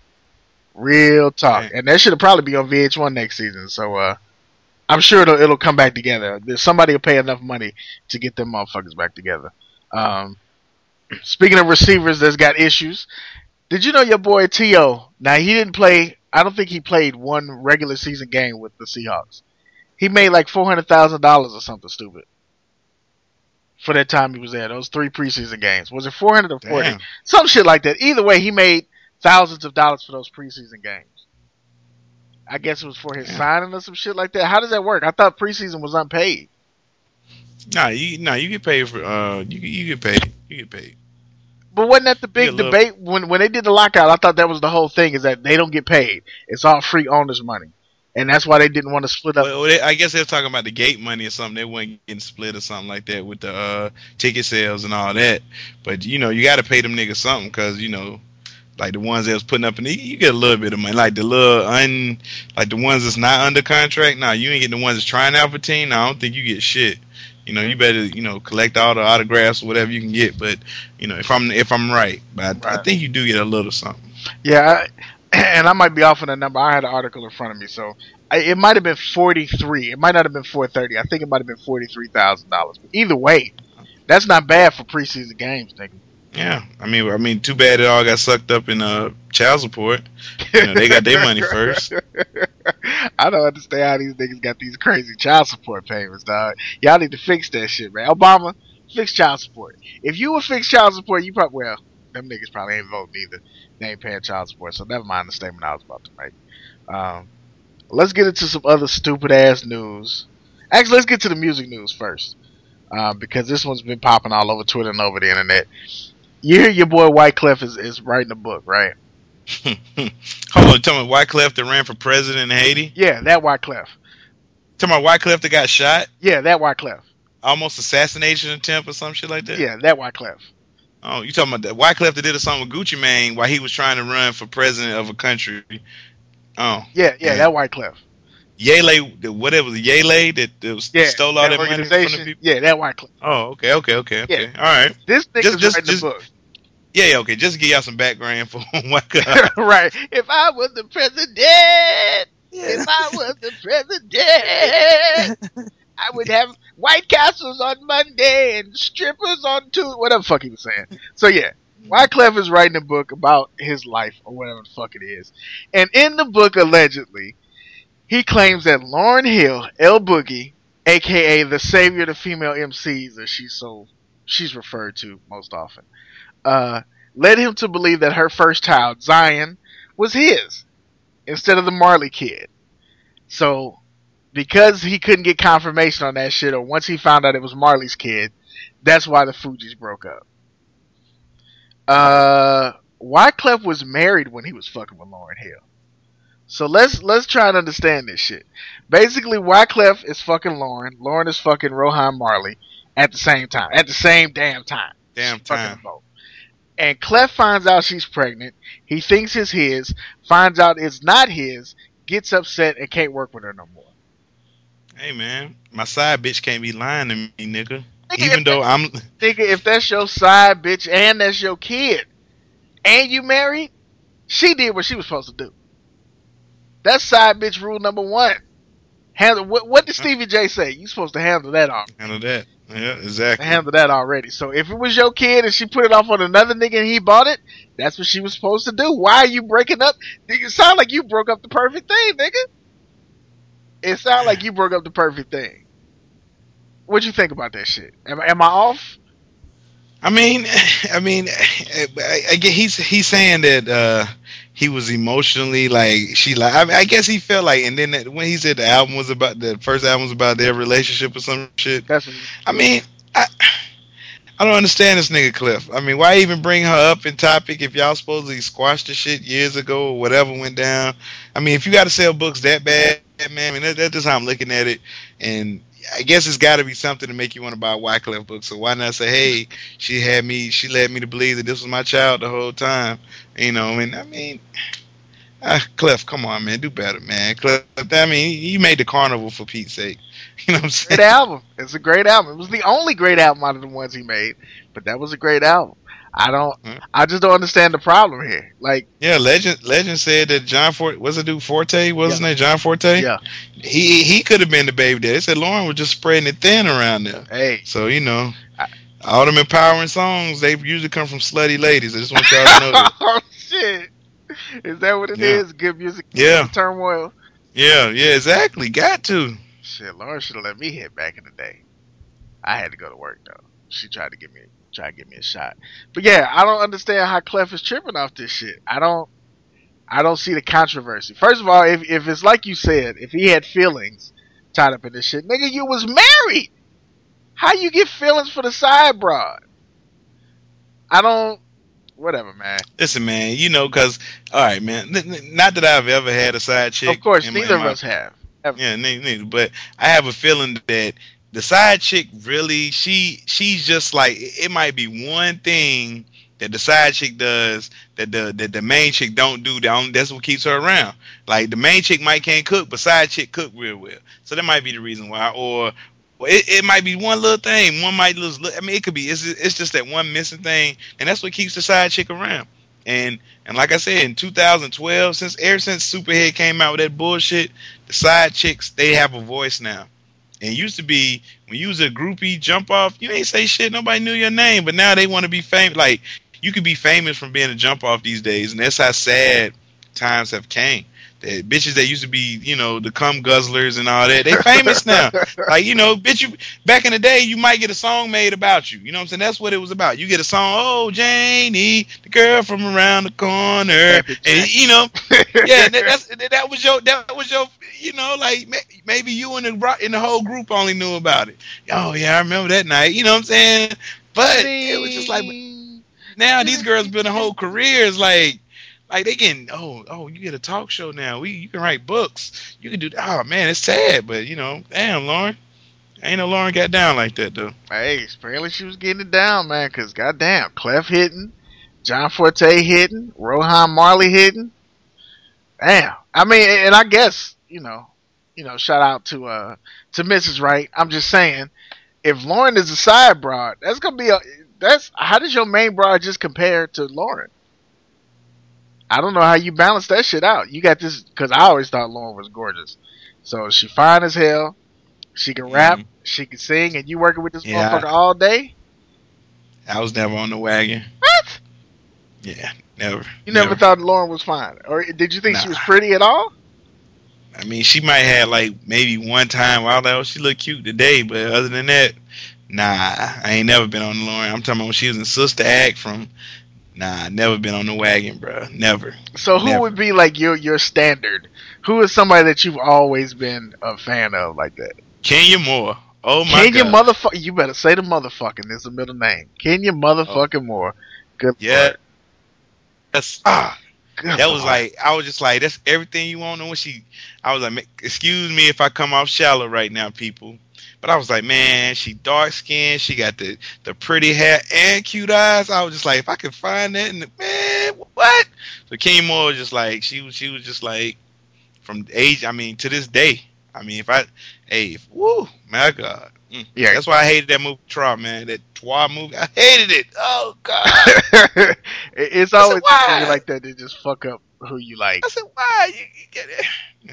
Real talk. And that should probably be on V H one next season. So, uh, I'm sure it'll, it'll come back together. There's somebody will pay enough money to get them motherfuckers back together. Um, speaking of receivers that's got issues, did you know your boy T O? Now, he didn't play, I don't think he played one regular season game with the Seahawks. He made like four hundred thousand dollars or something stupid for that time he was there. Those three preseason games. Was it four hundred or forty? Damn. Some shit like that. Either way, he made thousands of dollars for those preseason games. I guess it was for his yeah. signing or some shit like that. How does that work? I thought preseason was unpaid. Nah, you nah, you get paid for uh, you you get paid, you get paid. But wasn't that the big debate when when they did the lockout? I thought that was the whole thing, is that they don't get paid. It's all free owners' money, and that's why they didn't want to split up. Well, they, I guess they're talking about the gate money or something. They weren't getting split or something like that with the uh, ticket sales and all that. But you know, you got to pay them niggas something, because you know. Like the ones that was putting up, in the, you get a little bit of money. Like the little un, like the ones that's not under contract. Nah, you ain't getting the ones that's trying out for team. Nah, I don't think you get shit. You know, you better, you know, collect all the autographs or whatever you can get. But you know, if I'm if I'm right, but I, right. I think you do get a little something. Yeah, I, and I might be off on the number. I had an article in front of me, so I, it might have been forty-three. It might not have been four thirty. I think it might have been forty-three thousand dollars. But either way, that's not bad for preseason games, nigga. Yeah, I mean, I mean, too bad it all got sucked up in uh, child support. You know, they got their money first. I don't understand how these niggas got these crazy child support payments, dog. Y'all need to fix that shit, man. Obama, fix child support. If you would fix child support, you probably, well, them niggas probably ain't voting either. They ain't paying child support, so never mind the statement I was about to make. Um, let's get into some other stupid ass news. Actually, let's get to the music news first, um, because this one's been popping all over Twitter and over the internet. You hear your boy Wyclef is, is writing a book, right? Hold on, tell me Wyclef that ran for president in Haiti? Yeah, that Wyclef. Tell me Wyclef that got shot? Yeah, that Wyclef. Almost assassination attempt or some shit like that? Yeah, that Wyclef. Oh, you talking about that Wyclef that did a song with Gucci Mane while he was trying to run for president of a country? Oh. Yeah, yeah, that Wyclef. Yele, whatever, the Yele that, that was, yeah, stole all that, that money from the people? Yeah, that Wyclef. Oh, okay, okay, okay, okay. Yeah. All right. This nigga's just, writing just, the book. Yeah, yeah, okay. Just give y'all some background info on Wyclef. Right. If I was the president, yeah. if I was the president, I would have White Castles on Monday and strippers on Tuesday. Whatever the fuck he was saying. So, yeah. Wyclef is writing a book about his life, or whatever the fuck it is. And in the book, allegedly, he claims that Lauryn Hill, L Boogie, a k a the savior of the female M Cs, as she's so she's referred to most often, uh, led him to believe that her first child, Zion, was his instead of the Marley kid. So, because he couldn't get confirmation on that shit, or once he found out it was Marley's kid, that's why the Fugees broke up. Uh, Wyclef was married when he was fucking with Lauryn Hill. So let's let's try and understand this shit. Basically, Wyclef is fucking Lauryn. Lauryn is fucking Rohan Marley at the same time. At the same damn time. Damn time. And Clef finds out she's pregnant. He thinks it's his. Finds out it's not his. Gets upset and can't work with her no more. Hey man, my side bitch can't be lying to me, nigga. nigga Even though I'm... Nigga, if that's your side bitch and that's your kid, and you married, she did what she was supposed to do. That's side bitch rule number one. Handle what? What did Stevie J say? You supposed to handle that off. Handle that. Yeah, exactly. Handle that already. So if it was your kid and she put it off on another nigga and he bought it, that's what she was supposed to do. Why are you breaking up? It sound like you broke up the perfect thing, nigga. It sound like you broke up the perfect thing. What you think about that shit? Am, am I off? I mean, I mean, I, I get he's he's saying that uh, he was emotionally like she like. I, mean, I guess he felt like, and then that, when he said the album was about the first album was about their relationship or some shit. That's I mean, I I don't understand this nigga Cliff. I mean, why even bring her up in topic if y'all supposedly squashed the shit years ago or whatever went down? I mean, if you got to sell books that bad, man, I mean that, that's just how I'm looking at it, and I guess it's got to be something to make you want to buy a Wyclef book. So why not say, hey, she had me, she led me to believe that this was my child the whole time. You know, I mean, I mean, Ah, Clef, come on, man, do better, man. Clef, I mean, you made the carnival for Pete's sake. You know what I'm saying? Great album. It's a great album. It was the only great album out of the ones he made, but that was a great album. I don't. Huh? I just don't understand the problem here. Like, yeah, Legend. Legend said that John Forte. What's the dude Forte? What's Yeah. his name? John Forte. yeah, He he could have been the baby daddy. They said Lauren was just spreading it thin around there. hey, So you know, I- all them empowering songs they usually come from slutty ladies. I just want y'all to know that. oh shit, is that what it Yeah. is? Good music, Yeah. turmoil. Yeah, yeah, exactly. Got to. Shit, Lauren should have let me hit back in the day. I had to go to work though. She tried to give me try to give me a shot. But yeah, I don't understand how Clef is tripping off this shit. I don't I don't see the controversy. First of all, if if it's like you said, if he had feelings tied up in this shit, nigga, you was married. How you get feelings for the side broad? I don't whatever, man. Listen, man, you know, because, all right, man, n- n- not that I've ever had a side chick. Of course, in my- neither in of my- us have. Ever. Yeah, neither, neither. But I have a feeling that the side chick really, she she's just like, it might be one thing that the side chick does that the that the main chick don't do. That only, that's what keeps her around. Like, the main chick might can't cook, but side chick cook real well. So that might be the reason why. Or it, it might be one little thing. One might lose. I mean, it could be. It's it's just that one missing thing, and that's what keeps the side chick around. And and like I said, in two thousand twelve, since ever since Superhead came out with that bullshit, the side chicks, they have a voice now. And it used to be when you was a groupie jump off, you ain't say shit, nobody knew your name. But now they want to be famous. Like, you could be famous from being a jump off these days, and that's how sad times have came. That bitches that used to be, you know, the cum guzzlers and all that, they famous now. Like, you know, bitch, you back in the day, you might get a song made about you. You know what I'm saying? That's what it was about. You get a song, oh, Janie, the girl from around the corner, and you know, yeah, that, that's that was your that was your, you know, like maybe you and the in the whole group only knew about it. Oh yeah, I remember that night. You know what I'm saying? But it was just like, now these girls building whole careers, like. Like, they getting, oh, oh, you get a talk show now. We, you can write books. You can do that. Oh, man, it's sad. But, you know, damn, Lauren. Ain't no Lauren got down like that, though. Hey, apparently she was getting it down, man, because goddamn, Clef hitting, John Forte hitting, Rohan Marley hitting. Damn. I mean, and I guess, you know, you know, shout out to uh to Missus Wright. I'm just saying, if Lauren is a side broad, that's gonna be a that's how does your main broad just compare to Lauren? I don't know how you balance that shit out. You got this, because I always thought Lauren was gorgeous. So she fine as hell. She can rap. Mhm. She can sing. And you working with this Yeah. motherfucker all day? I was never on the wagon. What? Yeah, never. You never, thought Lauren was fine? Or did you think she Nah. was pretty at all? I mean, she might have, like, maybe one time where I was like, oh, she look cute today. But other than that, nah, I ain't never been on Lauren. I'm talking about when she was in Sister Act from... Nah, never been on the wagon, bro. Never. So who Never. would be like your your standard? Who is somebody that you've always been a fan of like that? Kenya Moore. Oh my Kenya god. motherfucker. You better say the motherfucking is the middle name. Kenya motherfucking Moore. Good. Yeah. Lord. That's Ah. Good that was Lord. like, I was just like, that's everything you want. And when she, I was like, "Ma- excuse me if I come off shallow right now, people. But I was like, man, she dark skinned, she got the, the pretty hair and cute eyes. I was just like, if I could find that, and man, what? So Kenya Moore was just like, she was, she was just like, from age, I mean, to this day. I mean, if I, hey, if, woo, my God. Mm. Yeah. That's why I hated that movie, Trois, man. That Trois movie. I hated it. Oh, God. It- it's I said, always why? people like that. They just fuck up who you like. I said, why? You, you get it.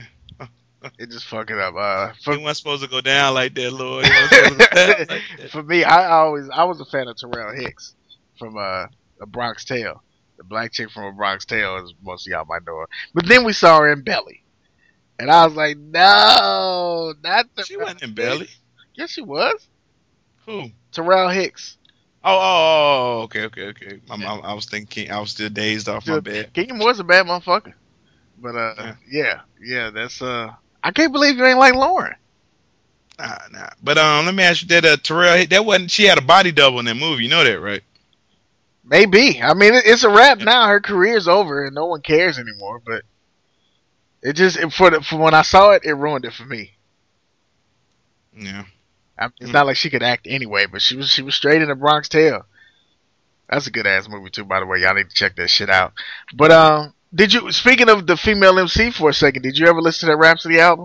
It just fuck it up. Uh, for, It wasn't supposed to go down like that, Lord. It wasn't supposed to go down like that. for me, I always I was a fan of Terrell Hicks from uh, A Bronx Tale. The black chick from A Bronx Tale, as most of y'all might know her. But then we saw her in Belly, and I was like, no, not the. She wasn't in Belly. Yes, she was. Who? Terrell Hicks. Oh, oh, oh, okay, okay, okay. I'm, I'm, I was thinking, I was still dazed off my bed. Kenya Moore's a bad motherfucker. But uh, Yeah. yeah, yeah, that's uh. I can't believe you ain't like Lauren. Nah, nah. But um, let me ask you that uh, Terrell, that wasn't. She had a body double in that movie. You know that, right? Maybe. I mean, it, it's a wrap now. Her career's over, and no one cares anymore. But it just it, for the, for when I saw it, it ruined it for me. Yeah. I mean, it's Mm. not like she could act anyway, but she was she was straight in the Bronx Tale. That's a good ass movie too, by the way. Y'all need to check that shit out. But um, Did you? Speaking of the female M C for a second, did you ever listen to that Rhapsody album?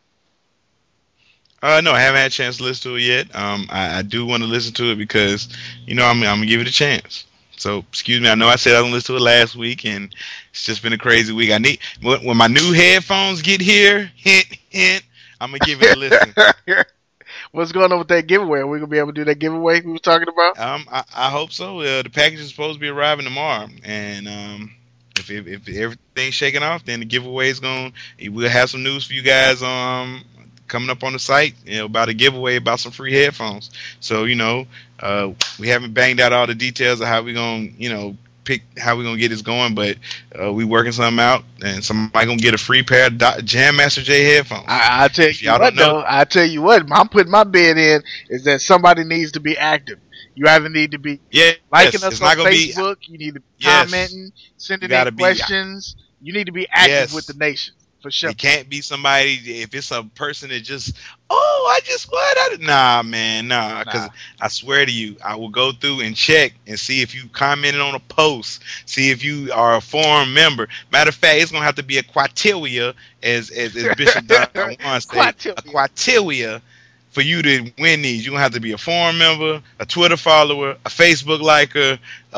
Uh, no, I haven't had a chance to listen to it yet. Um, I, I do want to listen to it because, you know, I'm, I'm gonna give it a chance. So, excuse me. I know I said I was gonna listen to it last week, and it's just been a crazy week. I need when, when my new headphones get here. Hint, hint. I'm gonna give it a listen. What's going on with that giveaway? Are we gonna be able to do that giveaway we were talking about? Um, I, I hope so. Uh, the package is supposed to be arriving tomorrow, and um, if, if if everything's shaking off, then the giveaway is going. We'll have some news for you guys. Um, coming up on the site, you know, about a giveaway about some free headphones. So you know, uh, we haven't banged out all the details of how we gonna, you know, pick how we gonna get this going, but uh, we working something out, and somebody gonna get a free pair of Do- Jam Master Jay headphones. I, I tell If you y'all what, don't know- though, I tell you what, I'm putting my bid in is that somebody needs to be active. You either need to be Yeah, liking yes, us it's on not gonna be. Facebook, you need to be Yes. commenting, sending You gotta in be- questions. You need to be active Yes. with the nation for sure. It can't be somebody if it's a person that just, oh, I just what? I, nah, man, nah. Because Nah. I swear to you, I will go through and check and see if you commented on a post, see if you are a forum member. Matter of fact, it's gonna have to be a criteria, as as, as Bishop Don wants to say, Criteria. a criteria for you to win these. You're gonna have to be a forum member, a Twitter follower, a Facebook liker.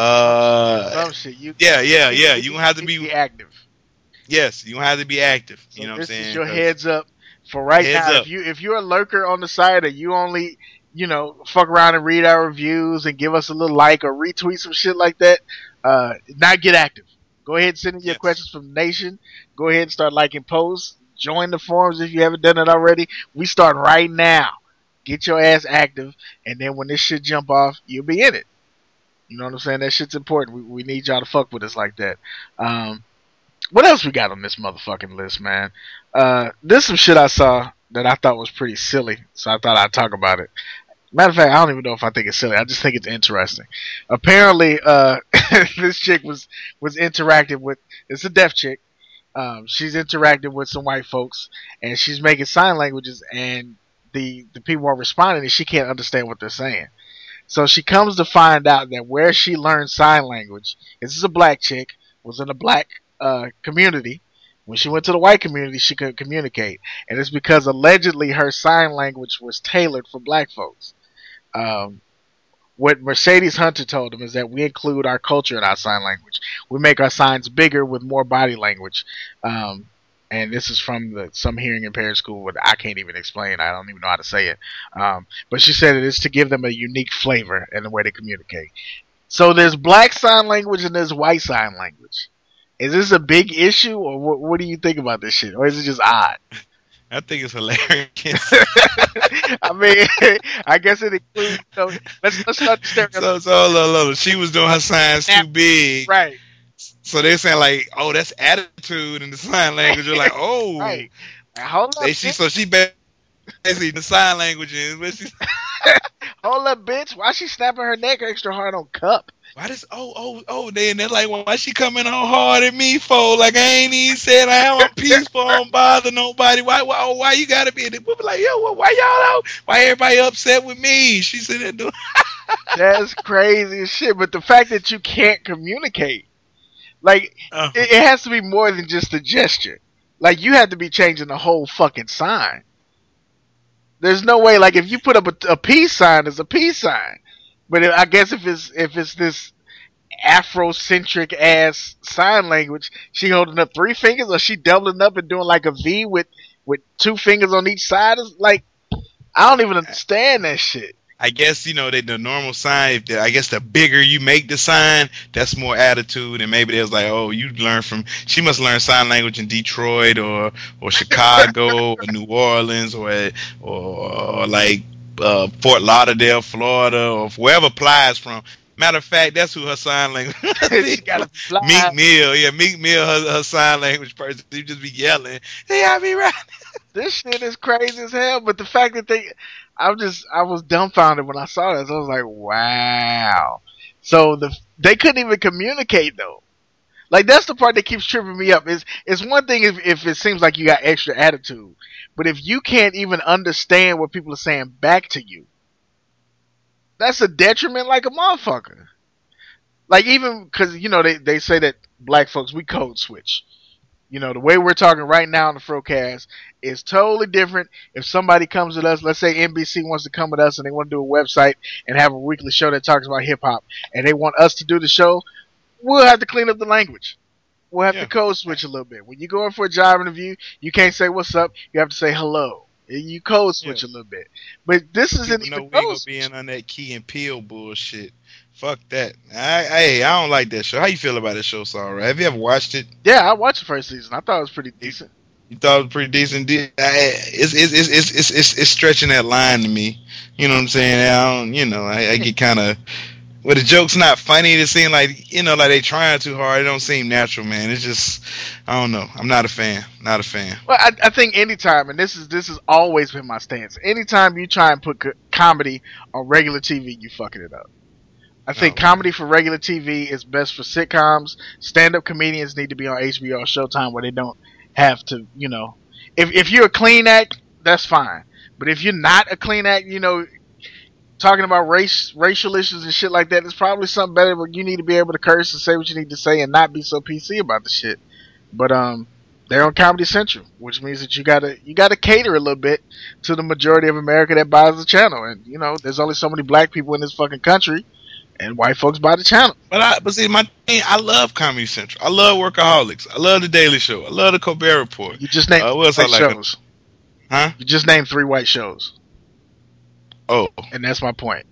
Uh, Some shit. You, yeah, yeah, yeah. You're gonna have to you need be. active. Yes, you're gonna have to be active. So You know what I'm this saying? is your 'Cause- heads up for right Heads now. up. If you if you're a lurker on the site, or you only you know fuck around and read our reviews and give us a little like or retweet some shit like that, uh, not get active. Go ahead and send in your Yes. questions from the nation. Go ahead and start liking posts. Join the forums if you haven't done it already. We start right now. Get your ass active, and then when this shit jump off, you'll be in it. You know what I'm saying? That shit's important. We, we need y'all to fuck with us like that. Um, what else we got on this motherfucking list, man? Uh, there's some shit I saw that I thought was pretty silly, so I thought I'd talk about it. Matter of fact, I don't even know if I think it's silly. I just think it's interesting. Apparently, uh, this chick was was interacting with. It's a deaf chick. Um, she's interacting with some white folks, and she's making sign languages, and the the people are responding, and she can't understand what they're saying. So she comes to find out that where she learned sign language, this is a black chick, was in a black uh, community. When she went to the white community, she couldn't communicate. And it's because allegedly her sign language was tailored for black folks. Um, what Mercedes Hunter told them is that we include our culture in our sign language. We make our signs bigger with more body language. Um, and this is from the some hearing impaired school, what I can't even explain. I don't even know how to say it. Um, but she said it is to give them a unique flavor in the way they communicate. So there's black sign language and there's white sign language. Is this a big issue, or what, what do you think about this shit? Or is it just odd? I think it's hilarious. I mean, I guess it includes. So let's let's start the stereotype. so, so look, look, she was doing her signs too big. Right. So they're saying like, oh, that's attitude in the sign language. You're like, oh, Right. Hold up, They, she, bitch. so she basically the sign language is. But she, Hold up, bitch. Why she snapping her neck extra hard on cup? why does oh oh oh? Then they're like, well, why she coming on hard at me for? Like I ain't even said I am peaceful, I don't bother nobody. Why why why you gotta be? And we be like, yo, well, why y'all out? Why everybody upset with me? She said that. doing. That's crazy as shit. But the fact that you can't communicate, like, Uh, it, it has to be more than just a gesture. Like, you have to be changing the whole fucking sign. There's no way, like, if you put up a, a peace sign, it's a peace sign. But if, I guess if it's if it's this Afrocentric ass sign language, she holding up three fingers, or she doubling up and doing like a V with with two fingers on each side. It's like, I don't even understand that shit. I guess, you know, they, the normal sign, if the, I guess the bigger you make the sign, that's more attitude. And maybe they was like, oh, you learn from, she must learn sign language in Detroit or, or Chicago or New Orleans or, or, or like uh, Fort Lauderdale, Florida, or wherever Plies from. Matter of fact, that's who her sign language. She gotta fly. Meek Mill, yeah, Meek Mill, her, her sign language person. You just be yelling, hey, I be right. This shit is crazy as hell. But the fact that they, I'm just, I was dumbfounded when I saw this. I was like, wow. So the they couldn't even communicate though. Like, that's the part that keeps tripping me up. Is it's one thing if if it seems like you got extra attitude, but if you can't even understand what people are saying back to you, that's a detriment like a motherfucker. Like even because you know they they say that black folks we code switch. You know, the way we're talking right now on the Frocast is totally different. If somebody comes with us, let's say N B C wants to come with us and they want to do a website and have a weekly show that talks about hip hop, and they want us to do the show, we'll have to clean up the language. We'll have Yeah. to code switch a little bit. When you go in for a job interview, you can't say what's up. You have to say hello. You code switch Yeah. a little bit. But this isn't People know even we ain't code gonna switch. be in on that Key and Peele bullshit. Fuck that. I, hey, I don't like that show. How you feel about that show, Saul? Have you ever watched it? Yeah, I watched the first season. I thought it was pretty decent. You thought it was pretty decent. I- It's it's it's it's it's it's, it's stretching that line to me. You know what I'm saying? I don't. You know, I, I get kind of. Well, the joke's not funny. It seems like you know, like they trying too hard. It don't seem natural, man. It's just, I don't know. I'm not a fan. Not a fan. Well, I, I think anytime, and this is this has always been my stance. Anytime you try and put co- comedy on regular T V, you fucking it up. I think No. comedy for regular T V is best for sitcoms. Stand-up comedians need to be on H B O or Showtime where they don't have to, you know. If if you're a clean act, that's fine. But if you're not a clean act, you know, talking about race, racial issues and shit like that, it's probably something better. But you need to be able to curse and say what you need to say and not be so P C about the shit. But um, they're on Comedy Central, which means that you gotta you gotta cater a little bit to the majority of America that buys the channel. And you know, there's only so many black people in this fucking country. And white folks buy the channel. But I, but see, my thing, I love Comedy Central. I love Workaholics. I love The Daily Show. I love The Colbert Report. You just named Uh, three what else I white like? shows. Huh? You just named three white shows. Oh. And that's my point.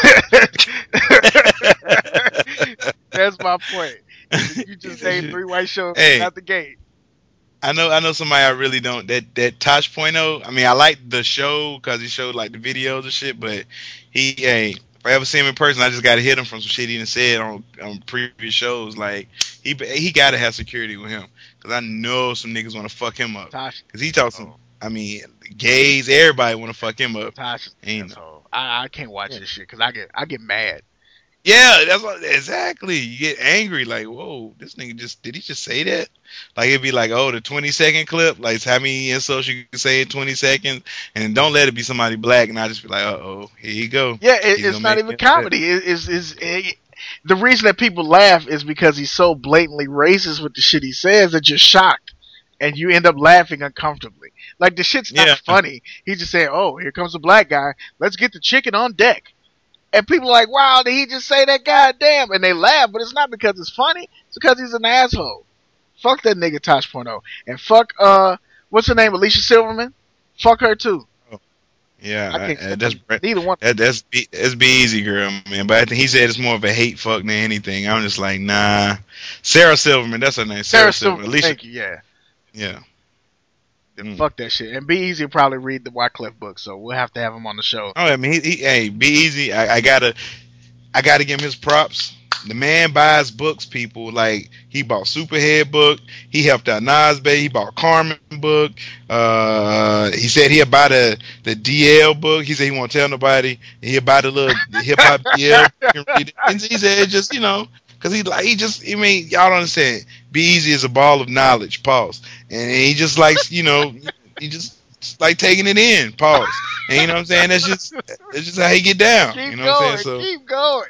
That's my point. You just named three white shows Hey. out the gate. I know, I know somebody I really don't. That that Tosh Point oh. I mean, I like the show because he showed like the videos and shit. But he, hey, if I ever see him in person, I just gotta hit him from some shit he done said on on previous shows. Like he he gotta have security with him because I know some niggas want to fuck him up Tosh, because he talks some. I mean, gays, everybody want to fuck him up. Tosh, Ain't asshole. I, I can't watch this shit because I get I get mad. Yeah, that's what exactly. You get angry, like, whoa, this nigga just did he just say that? Like it'd be like, oh, the twenty second clip, like it's how many insults you can say in twenty seconds, and don't let it be somebody black, and I just be like, uh oh, here you go. Yeah, it, He's it's gonna not make even it comedy. It, it's, it's, it, the reason that people laugh is because he's so blatantly racist with the shit he says that you're shocked, and you end up laughing uncomfortably. Like the shit's not Yeah. funny. He's just saying, "Oh, here comes a black guy. Let's get the chicken on deck." And people are like, "Wow, did he just say that? Goddamn!" And they laugh, but it's not because it's funny. It's because he's an asshole. Fuck that nigga Tosh Point oh, and fuck uh, what's her name, Alicia Silverman? Fuck her too. Yeah, I can't I- stand that's neither one. that, that's be, that's be easy, girl, man. But I think he said it's more of a hate fuck than anything. I'm just like, nah. Sarah Silverman, that's her name. Sarah Sarah, Silverman. Silverman. Alicia, Thank you. Yeah. yeah. Mm. Fuck that shit. And Be Easy will probably read the Wycliffe book, so we'll have to have him on the show. Oh, I mean, he, he hey, be easy. I, I gotta, I gotta give him his props. The man buys books, people. Like he bought Superhead book. He helped out Nas Bay. He bought Carmen book. Uh, he said he'll buy the the D L book. He said he won't tell nobody. He'll buy the little hip hop D L. And he said just you know. Cause he like he just I mean y'all don't understand. Be Easy is a ball of knowledge. Pause. And he just likes you know he just like taking it in. Pause. And you know what I'm saying? That's just that's just how he get down. Keep you know what going. I'm saying? So Keep going.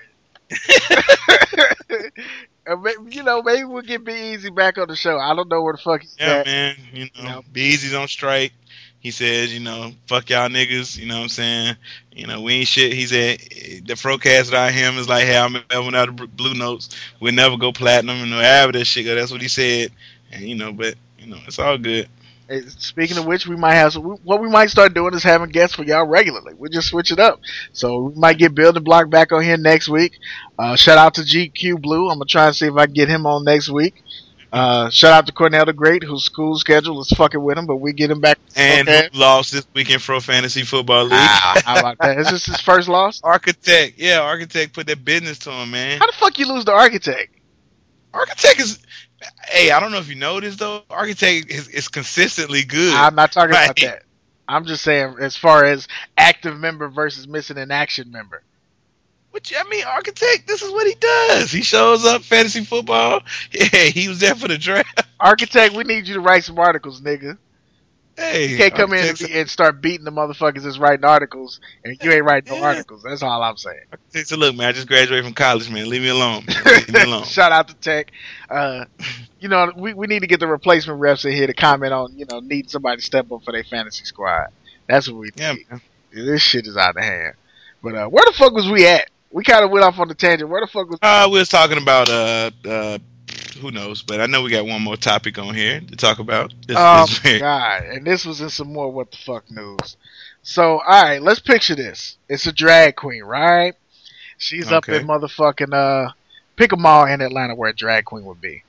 And maybe, you know, maybe we'll get Be Easy back on the show. I don't know where the fuck he's yeah, at. man. You know, You know. Be Easy's on strike. He says, you know, fuck y'all niggas. You know what I'm saying? You know, we ain't shit. He said the Frocast without him is like, hey, I'm without the Blue Notes. We'll never go platinum and whatever that shit go. That's what he said. And you know, but you know, it's all good. Hey, speaking of which, we might have some, what we might start doing is having guests for y'all regularly. We'll just switch it up. So we might get Building Block back on here next week. Uh, shout out to G Q Blue. I'm gonna try and see if I can get him on next week. Uh, shout out to Cornell the Great, whose school schedule is fucking with him, but we get him back. And Okay. who lost this week in Pro Fantasy Football League? Ah, how about that? Is this his first loss? Architect, yeah, Architect put that business to him, man. How the fuck you lose the Architect? Architect is, hey, I don't know if you know this though. Architect is, is consistently good. I'm not talking about Right. that. I'm just saying as far as active member versus missing an action member. Which I mean, Architect, this is what he does. He shows up fantasy football. Yeah, he was there for the draft. Architect, we need you to write some articles, nigga. Hey, You can't come in and, architects, be, and start beating the motherfuckers that's writing articles, and you ain't writing no Yeah. articles. That's all I'm saying. architects, look, man, I just graduated from college, man. Leave me alone. Man. Leave me alone. Shout out to Tech. Uh, you know, we, we need to get the replacement refs in here to comment on, you know, needing somebody to step up for their fantasy squad. That's what we Yeah, need. man. This shit is out of hand. But uh, where the fuck was we at? We kind of went off on the tangent. Where the fuck was Uh, we was talking about uh, uh, who knows, but I know we got one more topic on here to talk about. This, Oh this my very- god! And this was in some more what the fuck news. So, all right, let's picture this. It's a drag queen, right? She's up Okay. in motherfucking uh, pick a mall in Atlanta where a drag queen would be.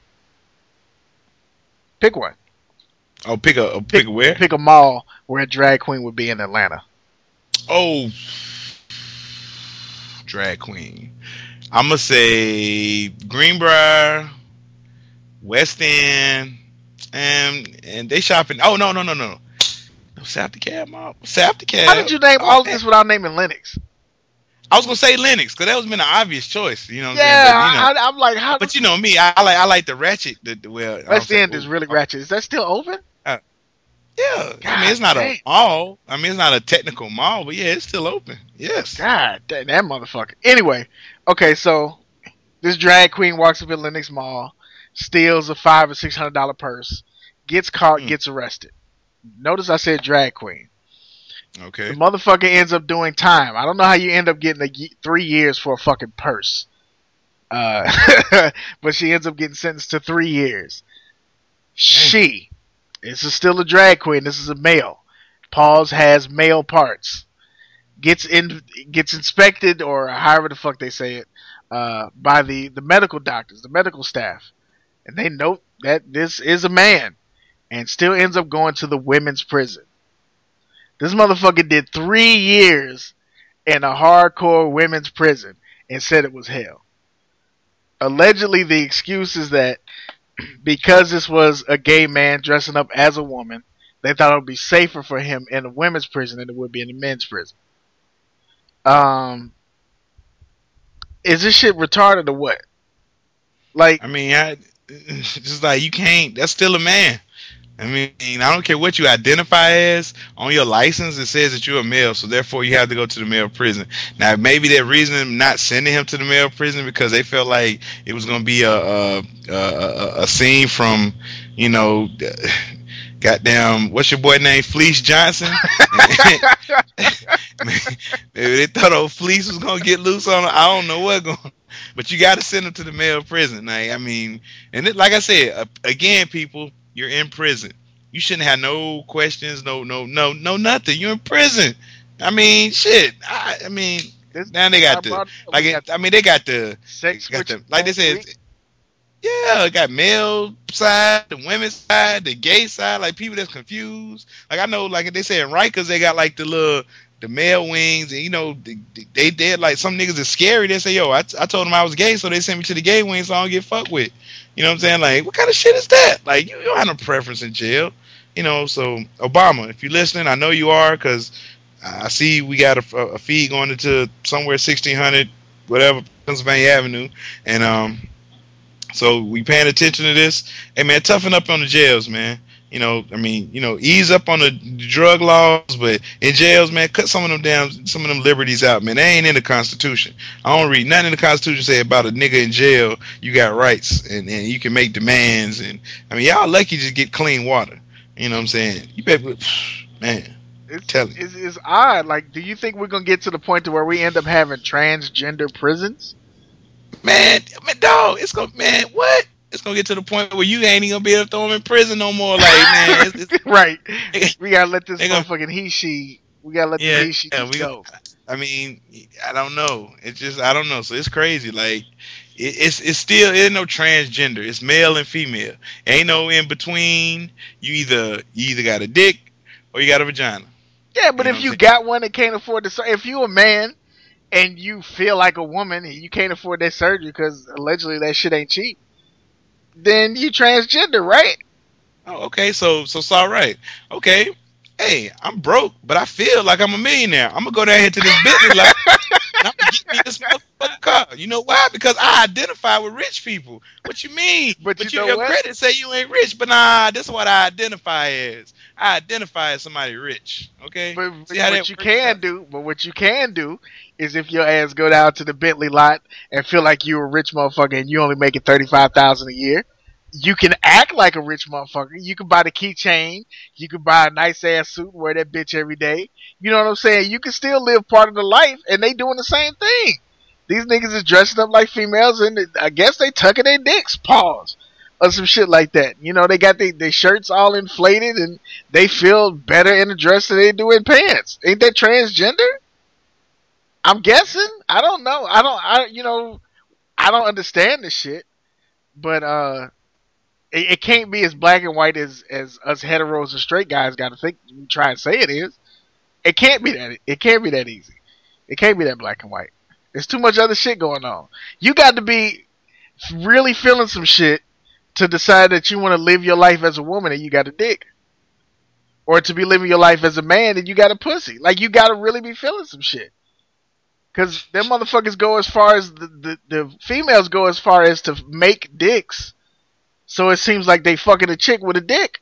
Pick one. Oh, pick a, pick a where? Pick a mall where a drag queen would be in Atlanta. Oh, drag queen. I'm gonna say Greenbrier, West End, and and they shopping. Oh no no no no no South DeKalb Mall. South DeKalb. How did you name Oh, all of man. this without naming Lennox? I was gonna say Lennox because that was been an obvious choice. You know what Yeah, I'm saying? But, you know, I, I'm like, how? but you know me, I, I like I like the ratchet. The, the well, I West don't End say- is really ratchet. Is that still open? Yeah, I God mean it's not dang. a mall. I mean it's not a technical mall, but yeah, it's still open. Yes. God, damn, that motherfucker. Anyway, okay, so this drag queen walks up at Lennox Mall, steals a five or six hundred dollar purse, gets caught, Hmm. gets arrested. Notice I said drag queen. Okay. The motherfucker ends up doing time. I don't know how you end up getting a ye- three years for a fucking purse. Uh, but she ends up getting sentenced to three years. She, this is still a drag queen. This is a male. Paws has male parts. Gets in, gets inspected, or however the fuck they say it, uh, by the, the medical doctors, the medical staff, and they note that this is a man, and still ends up going to the women's prison. This motherfucker did three years in a hardcore women's prison and said it was hell. Allegedly, the excuse is that because this was a gay man dressing up as a woman, they thought it would be safer for him in a women's prison than it would be in a men's prison. Um, is this shit retarded or what? Like, I mean, I, it's just like you can't. That's still a man. I mean, I don't care what you identify as on your license. It says that you're a male, so therefore you have to go to the male prison. Now, maybe they're reasoning not sending him to the male prison because they felt like it was going to be a a, a a scene from, you know, goddamn, what's your boy name, Fleece Johnson. Maybe they thought old Fleece was going to get loose on. I don't know what going. But you got to send him to the male prison. Like, I mean, and it, like I said, uh, again, people. You're in prison. You shouldn't have no questions, no, no, no, no, nothing. You're in prison. I mean, shit. I, I mean, this, now they got the like. It, I mean, they got the sex got the, switching like they said. week. Yeah, got male side, the women's side, the gay side. Like people that's confused. Like I know, like they say in Rikers, they got like the little the male wings, and you know they they did like some niggas is scary. They say, yo, I, I told them I was gay, so they sent me to the gay wing, so I don't get fucked with. You know what I'm saying? Like, what kind of shit is that? Like, you, you don't have no preference in jail. You know, so, Obama, if you're listening, I know you are, because I see we got a, a feed going into somewhere sixteen hundred, whatever, Pennsylvania Avenue. And, um, so we paying attention to this. Hey, man, toughen up on the jails, man. You know, I mean, you know, ease up on the drug laws, but in jails, man, cut some of them down, some of them liberties out, man. They ain't in the Constitution. I don't read nothing in the Constitution say about a nigga in jail. You got rights and, and you can make demands, and I mean, y'all lucky to get clean water. You know what I'm saying? You better, man. It's, Tell me. it's, it's odd. Like, do you think we're gonna get to the point to where we end up having transgender prisons? Man, man, dog, it's gonna, man, what? It's gonna get to the point where you ain't even gonna be able to throw him in prison no more. Like, man, it's, it's, Right. We gotta let this They gonna- motherfucking he she. We gotta let Yeah, the he she yeah, we go. I mean, I don't know. It's just I don't know. So it's crazy. Like it, it's it's still it ain't no transgender. It's male and female. Ain't no in between. You either you either got a dick or you got a vagina. Yeah, but You if know you what I'm got one that can't afford the sur- if you a man and you feel like a woman and you can't afford that surgery because allegedly that shit ain't cheap, then you transgender, right? Oh, okay. So so it's all right. Okay. Hey, I'm broke, but I feel like I'm a millionaire. I'm gonna go down here to this business lot. And I'm gonna get me this motherfucking motherfucking car. You know why? Because I identify with rich people. What you mean? But, but you know your what? credit say you ain't rich, but nah, this is what I identify as. I identify as somebody rich. Okay. But, See but how what that you works can out? do, but what you can do is if your ass go down to the Bentley lot and feel like you a rich motherfucker and you only making thirty five thousand a year, you can act like a rich motherfucker. You can buy the keychain. You can buy a nice ass suit and wear that bitch every day. You know what I'm saying? You can still live part of the life, and they doing the same thing. These niggas is dressing up like females, and I guess they tucking their dicks. Pause. Or some shit like that. You know, they got their they shirts all inflated, and they feel better in a dress than they do in pants. Ain't that transgender? I'm guessing. I don't know. I don't. I you know. I don't understand this shit. But uh, it, it can't be as black and white as as us heteros and straight guys got to think. Try and say it is. It can't be that. It can't be that easy. It can't be that black and white. There's too much other shit going on. You got to be really feeling some shit to decide that you want to live your life as a woman and you got a dick. Or to be living your life as a man and you got a pussy. Like, you got to really be feeling some shit. Because them motherfuckers go as far as, the, the, the females go as far as to make dicks. So it seems like they fucking a chick with a dick.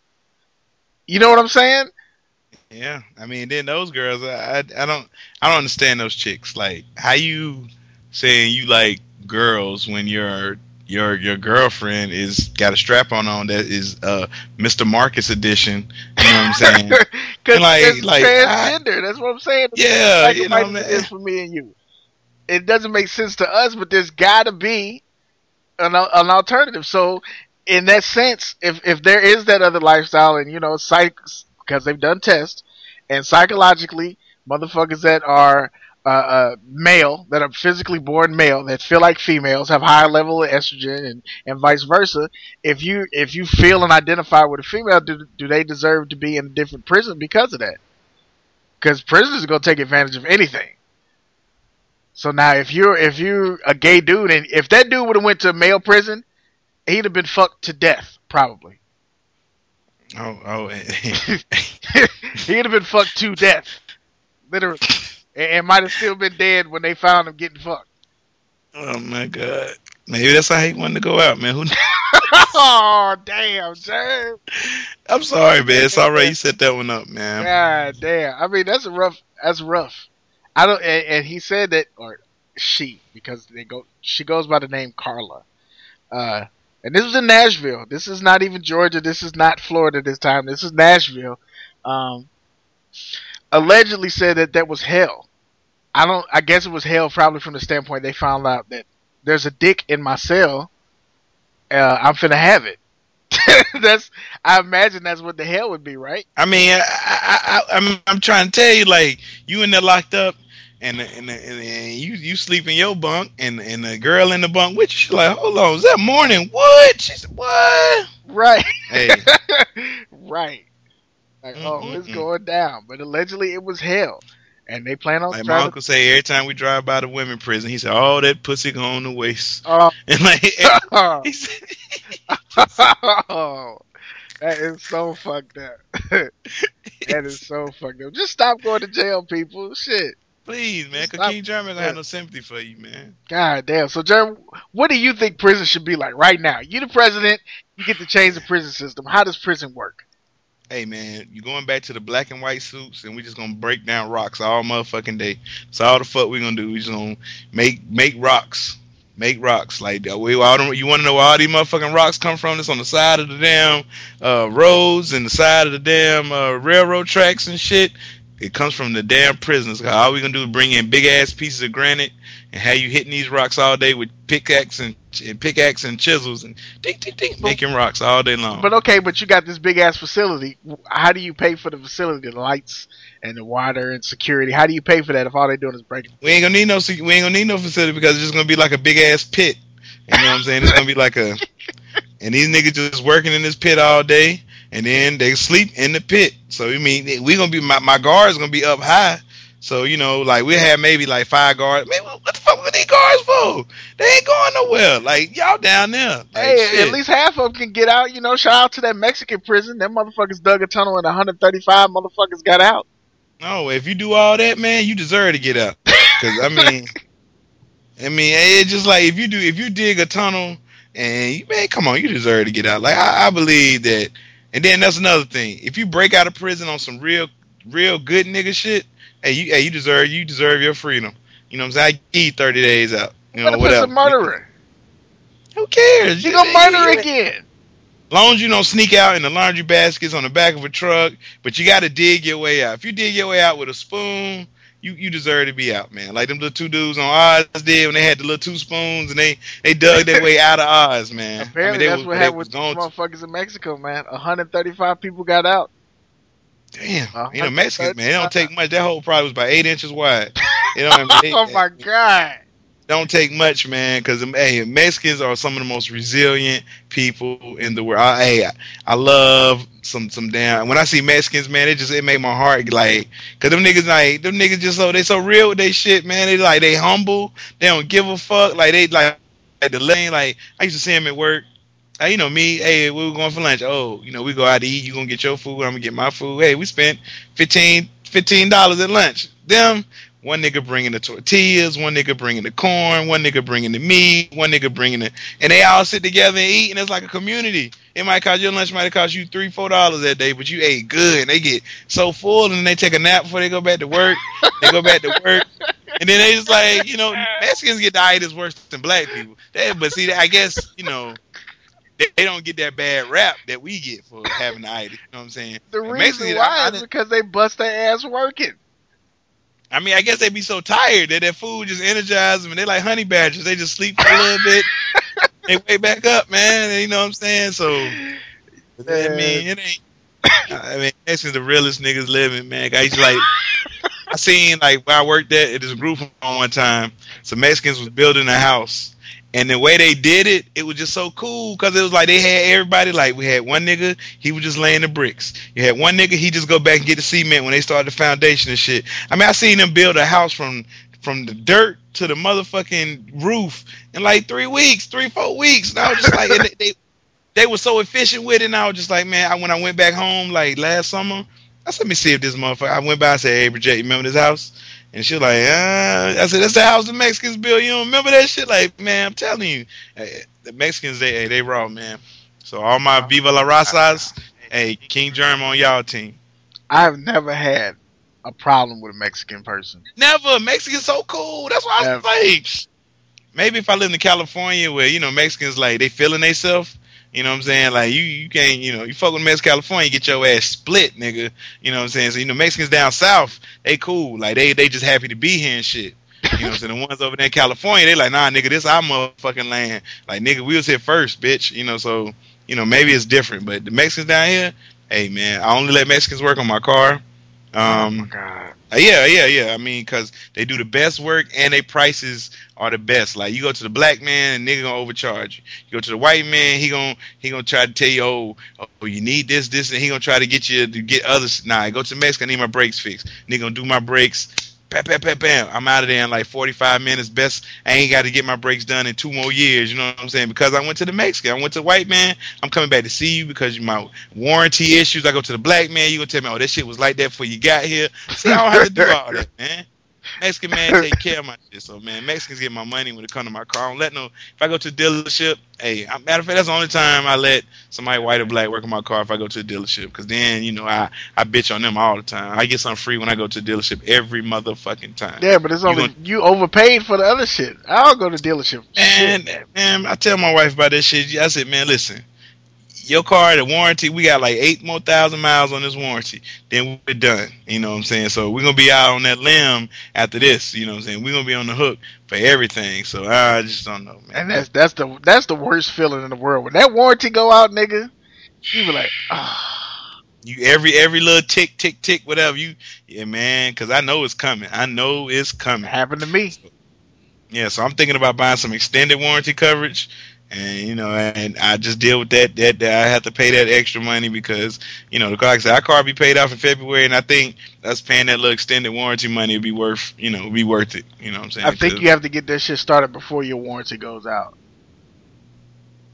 You know what I'm saying? Yeah, I mean, then those girls, I, I, I don't, I don't understand those chicks. Like, how you saying you like girls when your your your girlfriend is got a strap on on that is uh Mister Marcus edition. You know what I'm saying? Because like, it's like, transgender. I, that's what I'm saying. Yeah, like you know what I mean? It is for me and you. It doesn't make sense to us, but there's got to be an an alternative. So, in that sense, if if there is that other lifestyle, and you know, psych. Because they've done tests, and psychologically, motherfuckers that are uh, uh, male, that are physically born male, that feel like females, have higher level of estrogen, and, and vice versa. If you if you feel and identify with a female, do do they deserve to be in a different prison because of that? Because prisoners are gonna take advantage of anything. So now, if you're if you're a gay dude, and if that dude would have went to a male prison, he'd have been fucked to death, probably. Oh, oh, he'd have been fucked to death, literally, and, and might have still been dead when they found him getting fucked. oh my god, maybe that's how he wanted to go out, man. Who? Oh damn, James. I'm sorry, man. It's all right. You set that one up, man. God damn. I mean, that's a rough. That's rough. I don't. And, and he said that, or she, because they go. She goes by the name Carla. Uh. And this was in Nashville. This is not even Georgia. This is not Florida this time. This is Nashville. Um, allegedly said that that was hell. I don't. I guess it was hell probably from the standpoint they found out that there's a dick in my cell. Uh, I'm finna have it. That's. I imagine that's what the hell would be, right? I mean, I, I, I, I'm, I'm trying to tell you, like, you in there locked up, and and, and, and you you sleep in your bunk, and and the girl in the bunk with you. She's like, hold on, is that Morning Wood? She said, what? Right. Hey. Right. Like, Mm-mm-mm. oh, it's going down, but allegedly it was hell, and they plan on. Like my uncle to... say, every time we drive by the women prison, he said, "Oh, that pussy go on the waist." Oh. And like, he said, oh, that is so fucked up. That is so fucked up. Just stop going to jail, people. Shit. Please, man, because King German have no sympathy for you, man. God damn. So, German, what do you think prison should be like right now? You the president. You get to change the prison system. How does prison work? Hey, man, you going back to the black and white suits, and we just gonna break down rocks all motherfucking day. That's all the fuck we gonna do. We just gonna make make rocks. Make rocks. Like, we, all them, you want to know where all these motherfucking rocks come from? It's on the side of the damn uh, roads and the side of the damn uh, railroad tracks and shit. It comes from the damn prisons. All we gonna do is bring in big ass pieces of granite and have you hitting these rocks all day with pickaxe and, and pickaxe and chisels and ding, ding, ding, making rocks all day long. But okay, but you got this big ass facility. How do you pay for the facility, the lights and the water and security? How do you pay for that if all they doing is breaking? We ain't gonna need no. We ain't gonna need no facility because it's just gonna be like a big ass pit. You know what I'm saying? It's gonna be like a, and these niggas just working in this pit all day. And then they sleep in the pit. So, I mean, we going to be, my, my guard's going to be up high. So, you know, like, we have maybe like five guards. Man, what the fuck we need guards for? They ain't going nowhere. Like, y'all down there. Like, hey, shit. At least half of them can get out. You know, shout out to that Mexican prison. Them motherfuckers dug a tunnel and one hundred thirty-five motherfuckers got out. No, if you do all that, man, you deserve to get out. Because, I mean, I mean, it's just like if you do, if you dig a tunnel and you, man, come on, you deserve to get out. Like I, I believe that. And then that's another thing. If you break out of prison on some real, real good nigga shit, hey, you, hey, you deserve, you deserve your freedom. You know what I'm saying? I give you thirty days out. You know, what if whatever. it's a murderer? Who cares? You gonna murder again? As long as you don't sneak out in the laundry baskets on the back of a truck, but you got to dig your way out. If you dig your way out with a spoon, you, you deserve to be out, man. Like them little two dudes on Oz did when they had the little two spoons and they, they dug their way out of Oz, man. Apparently, I mean, that's was, what happened with the going motherfuckers in Mexico, man. one hundred thirty-five people got out. Damn, you know Mexicans, man. It don't take much. That hole probably was about eight inches wide. You know, I mean, oh my god. Don't take much, man, because hey, Mexicans are some of the most resilient people in the world. I, hey, I love some some damn. When I see Mexicans, man, it just it make my heart like, cause them niggas like them niggas just so they so real with they shit, man. They like they humble. They don't give a fuck. Like they like at the lane. Like I used to see them at work. Hey, you know me. Hey, we were going for lunch. Oh, you know we go out to eat. You gonna get your food. I'm gonna get my food. Hey, we spent fifteen dollars at lunch. Them. One nigga bringing the tortillas, one nigga bringing the corn, one nigga bringing the meat, one nigga bringing the, and they all sit together and eat, and it's like a community. It might cost your lunch might cost you three, four dollars that day, but you ate good, and they get so full, and then they take a nap before they go back to work. They go back to work, and then they just like, you know, Mexicans get diet worse than black people. They, but see, I guess you know. They, they don't get that bad rap that we get for having the itis. You know what I'm saying? The And reason Mexicans, why I, I is because they bust their ass working. I mean, I guess they be so tired that that food just energizes them, and they like honey badgers. They just sleep for a little bit, they wake back up, man. And you know what I'm saying? So, I mean, it ain't. I mean, Mexicans the realest niggas living, man. I used to like, I seen like when I worked at, at this group on one time, some Mexicans was building a house. And the way they did it, it was just so cool because it was like they had everybody. Like we had one nigga, he was just laying the bricks. You had one nigga, he just go back and get the cement when they started the foundation and shit. I mean, I seen them build a house from from the dirt to the motherfucking roof in like three weeks, three four weeks. And I was just like, and they, they they were so efficient with it. And I was just like, man, I, when I went back home like last summer, I said, let me see if this motherfucker. I went by and said, hey, Bridget, you remember this house? And she was like, uh, I said, that's the house the Mexicans built. You don't remember that shit? Like, man, I'm telling you, hey, the Mexicans, they hey, they raw, man. So all my Viva La Razas, hey, King Germ on y'all team. I've never had a problem with a Mexican person. Never. Mexicans so cool. That's why I was like, maybe if I lived in California where, you know, Mexicans, like, they feeling themselves. You know what I'm saying? Like, you you can't, you know, you fuck with Mexican California, you get your ass split, nigga. You know what I'm saying? So, you know, Mexicans down south, they cool. Like, they they just happy to be here and shit. You know what I'm saying? The ones over there in California, they like, nah, nigga, this our motherfucking land. Like, nigga, we was here first, bitch. You know, so, you know, maybe it's different. But the Mexicans down here, hey, man, I only let Mexicans work on my car. Um, oh, my God. Uh, yeah, yeah, yeah. I mean, because they do the best work and their prices are the best. Like, you go to the black man, and nigga gonna overcharge you. You go to the white man, he gonna he gonna try to tell you, oh, oh, you need this, this, and he gonna try to get you to get others. Nah, I go to the Mexican, I need my brakes fixed. Nigga gonna do my brakes. Bam, bam, bam, bam. I'm out of there in like forty-five minutes. Best, I ain't got to get my brakes done in two more years. You know what I'm saying? Because I went to the Mexican. I went to the white man. I'm coming back to see you because my warranty issues. I go to the black man. You going to tell me, oh, that shit was like that before you got here. See, I don't have to do all that, man. Mexican man take care of my shit. So, man, Mexicans get my money when it come to my car. I don't let no, if I go to the dealership, hey, matter of fact, that's the only time I let somebody white or black work on my car if I go to the dealership. Because then, you know, I, I bitch on them all the time. I get something free when I go to the dealership every motherfucking time. Yeah, but it's only, you, gonna, you overpaid for the other shit. I'll go to the dealership. Man, shit. man, I tell my wife about that shit. I said, man, listen. Your car, the warranty, we got like eight more thousand miles on this warranty. Then we're done. You know what I'm saying? So we're going to be out on that limb after this. You know what I'm saying? We're going to be on the hook for everything. So I just don't know, man. And that's that's the that's the worst feeling in the world. When that warranty go out, nigga, you be like, ah. You every every little tick, tick, tick, whatever. You, yeah, man, because I know it's coming. I know it's coming. It happened to me. So, yeah, so I'm thinking about buying some extended warranty coverage. And, you know, and I just deal with that, that, that I have to pay that extra money because, you know, the car, like I said, our car be paid off in February, and I think us paying that little extended warranty money would be worth, you know, be worth it. You know what I'm saying? I think you have to get that shit started before your warranty goes out.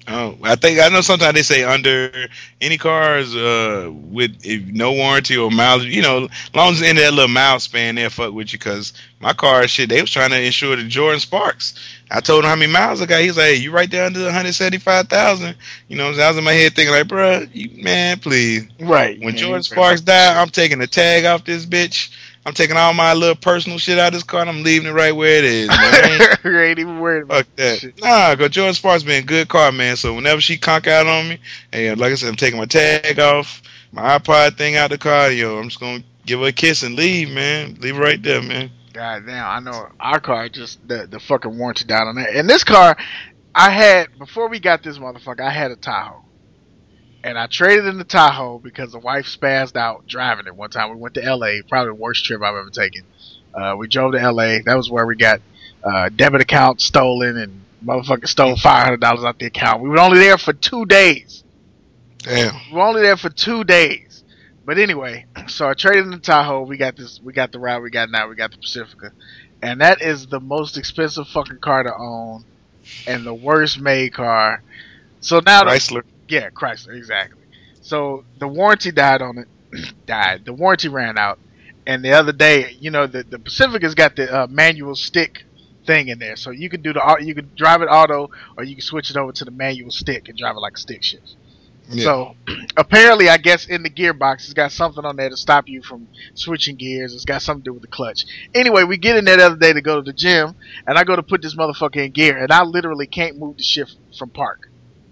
Oh, I think I know. Sometimes they say under any cars uh, with if no warranty or mileage. You know, as long as it's in that little mile span, they'll fuck with you. Cause my car, shit, they was trying to insure the Jordan Sparks. I told him how many miles I got. He's like, hey, "You right there under one hundred seventy-five thousand." You know, I was in my head thinking like, "Bruh, you, man, please." Right. When yeah, Jordan Sparks died, I'm taking the tag off this bitch. I'm taking all my little personal shit out of this car and I'm leaving it right where it is, man. You ain't even worried about Fuck that. shit. Nah, cause Jordan Sparks been a good car, man. So whenever she conk out on me, hey, like I said, I'm taking my tag off, my iPod thing out the car, yo, I'm just gonna give her a kiss and leave, man. Leave it right there, man. God damn, I know our car just the the fucking warranty down on that. And this car, I had before we got this motherfucker, I had a Tahoe. And I traded in the Tahoe because the wife spazzed out driving it one time. We went to L A, probably the worst trip I've ever taken. Uh, we drove to L A. That was where we got uh, debit account stolen and motherfucker stole five hundred dollars out the account. We were only there for two days. Damn. We were only there for two days. But anyway, so I traded in the Tahoe. We got this. We got the ride we got now. We got the Pacifica. And that is the most expensive fucking car to own and the worst made car. So now Chrysler. Yeah, Chrysler, exactly. So the warranty died on it. died. The warranty ran out. And the other day, you know, the, the Pacifica's got the uh, manual stick thing in there. So you can do the you can drive it auto or you can switch it over to the manual stick and drive it like a stick shift. Yeah. So apparently, I guess in the gearbox, it's got something on there to stop you from switching gears. It's got something to do with the clutch. Anyway, we get in there the other day to go to the gym, and I go to put this motherfucker in gear, and I literally can't move the shift from park.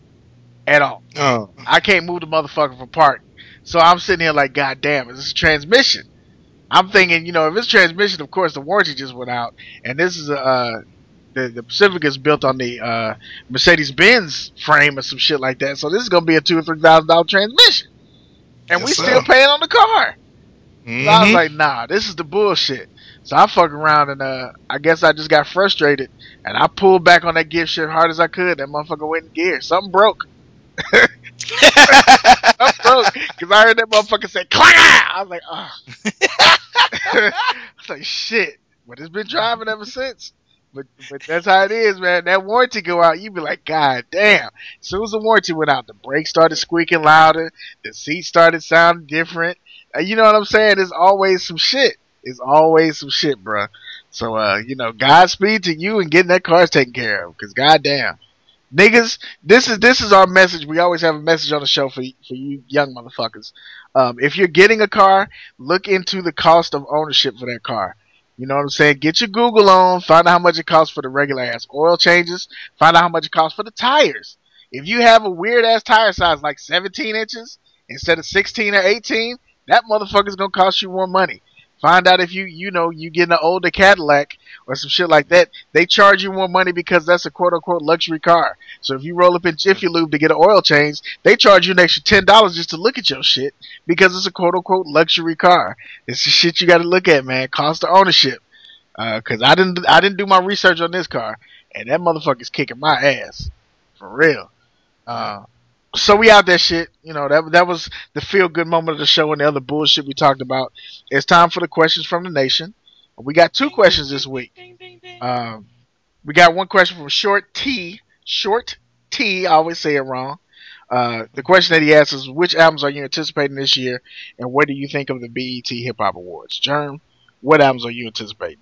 At all. Oh. I can't move the motherfucker from park. So I'm sitting here like, God damn, is this a transmission? I'm thinking, you know, if it's transmission, of course the warranty just went out. And this is a, uh, the, the Pacifica is built on the uh, Mercedes-Benz frame or some shit like that. So this is going to be a two or three thousand dollar transmission. And Yes, we sir. still paying on the car. Mm-hmm. So I was like, nah, this is the bullshit. So I fuck around and uh, I guess I just got frustrated. And I pulled back on that gear shit hard as I could. That motherfucker went in gear. Something broke. I broke because I heard that motherfucker say "clang." I was like, oh. I was like, shit. But it's been driving ever since. But but that's how it is, man. That warranty go out, you be like, God damn. As soon as the warranty went out, the brakes started squeaking louder, the seat started sounding different. Uh, you know what I'm saying? There's always some shit. It's always some shit, bruh. So uh, you know, Godspeed to you and getting that car taken care of. Because goddamn. Niggas, this is this is our message. We always have a message on the show for for you young motherfuckers. Um, if you're getting a car, look into the cost of ownership for that car. You know what I'm saying? Get your Google on, find out how much it costs for the regular ass oil changes, find out how much it costs for the tires. If you have a weird ass tire size like seventeen inches instead of sixteen or eighteen, that motherfucker's gonna cost you more money. Find out if you, you know, you get an older Cadillac or some shit like that. They charge you more money because that's a quote-unquote luxury car. So if you roll up in Jiffy Lube to get an oil change, they charge you an extra ten dollars just to look at your shit because it's a quote-unquote luxury car. It's the shit you got to look at, man. Cost of ownership. Because uh, I didn't I didn't do my research on this car, and that motherfucker's kicking my ass. For real. Uh, so we out that shit. You know, that that was the feel-good moment of the show and the other bullshit we talked about. It's time for the questions from the nation. We got two questions this week. Um, we got one question from Short T. Short T. I always say it wrong. Uh, the question that he asks is, which albums are you anticipating this year, and what do you think of the B E T Hip Hop Awards? Germ, what albums are you anticipating?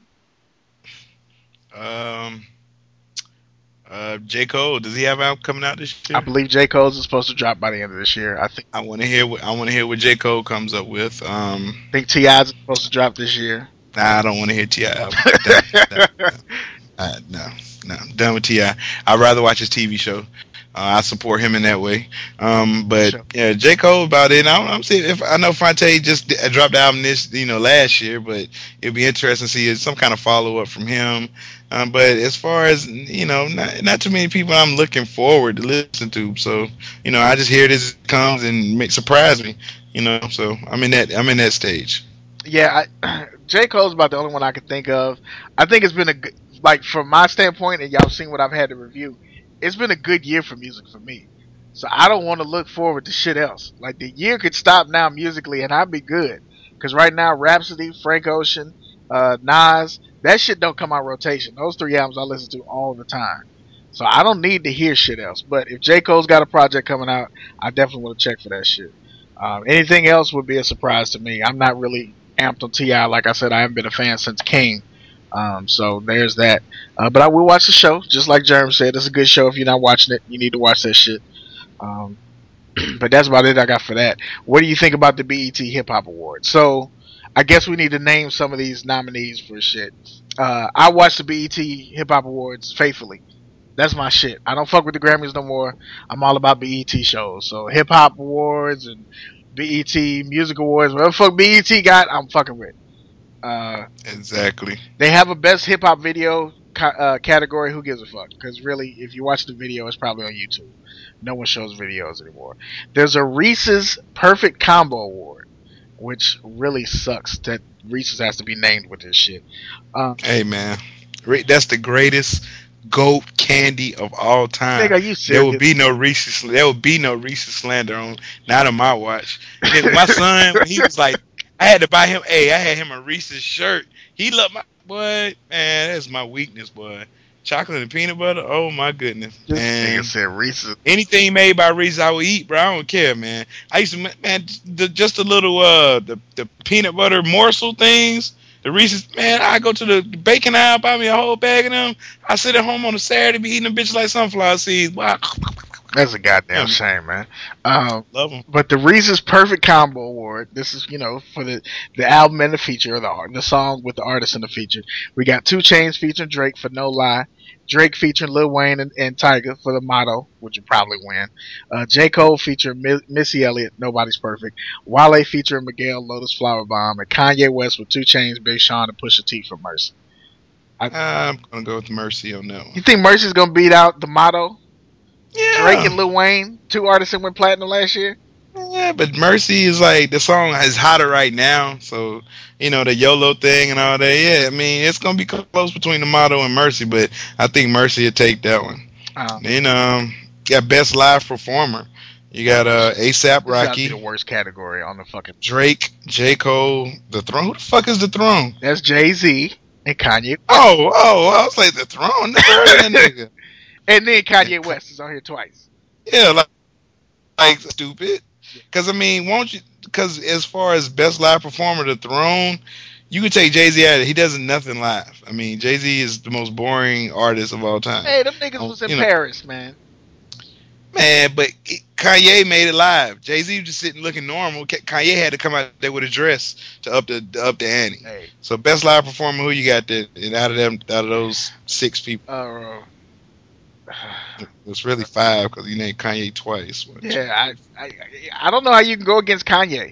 Um, uh, J. Cole, does he have album coming out this year? I believe J. Cole's is supposed to drop by the end of this year. I think. I want to hear what I want to hear what J. Cole comes up with. Um, I think T I's is supposed to drop this year. Nah, I don't want to hear T I album. no, no, uh, no, no, I'm done with T I. I'd rather watch his T V show. Uh, I support him in that way. Um, but sure. Yeah, J. Cole about it. And I don't, I'm seeing if I know Fonte just dropped the album this, you know, last year, but it'd be interesting to see some kind of follow up from him. Um, but as far as you know, not, not too many people I'm looking forward to listen to. So you know, I just hear this comes and make, surprise me. You know, so I'm in that I'm in that stage. Yeah, I, J. Cole's about the only one I could think of. I think it's been a good, like from my standpoint, and y'all seen what I've had to review. It's been a good year for music for me. So I don't want to look forward to shit else. Like the year could stop now musically and I'd be good. Because right now Rhapsody, Frank Ocean, uh, Nas, that shit don't come out rotation. Those three albums I listen to all the time. So I don't need to hear shit else. But if J. Cole's got a project coming out, I definitely want to check for that shit. Um, anything else would be a surprise to me. I'm not really amped on T I. Like I said, I haven't been a fan since King. Um, so there's that. Uh, but I will watch the show, just like Jerm said. It's a good show. If you're not watching it, you need to watch that shit. Um, but that's about it I got for that. What do you think about the B E T Hip Hop Awards? So I guess we need to name some of these nominees for shit. Uh, I watch the B E T Hip Hop Awards faithfully. That's my shit. I don't fuck with the Grammys no more. I'm all about B E T shows. So Hip Hop Awards and B E T Music Awards, whatever the fuck B E T got, I'm fucking with. Uh, exactly. They have a best hip hop video ca- uh, category. Who gives a fuck? Because really, if you watch the video, it's probably on YouTube. No one shows videos anymore. There's a Reese's Perfect Combo Award, which really sucks that Reese's has to be named with this shit. Um, hey man, that's the greatest goat candy of all time. Nigga, are you serious? There will be no Reese's. There will be no Reese's slander on not on my watch. And my son, when he was like, I had to buy him. Hey, I had him a Reese's shirt. He loved my boy. Man, that's my weakness, boy. Chocolate and peanut butter. Oh my goodness. This man. nigga said Reese's. Anything made by Reese's, I would eat, bro. I don't care, man. I used to, man, the, just the little uh, the the peanut butter morsel things. The Reese's, man, I go to the bacon aisle, buy me a whole bag of them. I sit at home on a Saturday, be eating them bitches like sunflower seeds. Wow. That's a goddamn shame, man. Um, Love them. But the Reese's Perfect Combo Award, this is, you know, for the, the album and the feature, or the, the song with the artist in the feature. We got two Chainz featuring Drake for No Lie. Drake featuring Lil Wayne and, and Tyga for The Motto, which will probably win. Uh, J. Cole featuring Mi- Missy Elliott, Nobody's Perfect. Wale featuring Miguel, Lotus Flower Bomb. And Kanye West with two Chainz, Big Sean, and Pusha T for Mercy. I, I'm going to go with Mercy on that one. You think Mercy's going to beat out The Motto? Yeah. Drake and Lil Wayne, two artists that went platinum last year? Yeah, but Mercy is like, the song is hotter right now, so, you know, the YOLO thing and all that, yeah, I mean, it's going to be close between The Motto and Mercy, but I think Mercy will take that one. Um, then, um, you got Best Live Performer. You got uh, ASAP Rocky. Be the worst category on the fucking... Drake, J. Cole, The Throne. Who the fuck is The Throne? That's Jay-Z and Kanye. Oh, oh, I was like, The Throne? Never heard of that nigga. And then Kanye West is on here twice. Yeah, like, like stupid. Because, I mean, won't you... Because as far as Best Live Performer, The Throne, you could take Jay-Z out of it. He does nothing live. I mean, Jay-Z is the most boring artist of all time. Hey, them niggas was in Paris, know. man. Man, but it, Kanye made it live. Jay-Z was just sitting looking normal. Kanye had to come out there with a dress to up the up the ante. Hey. So Best Live Performer, who you got there? And out of them, out of those six people, uh, it's really five because you named Kanye twice. But, yeah, I, I I don't know how you can go against Kanye.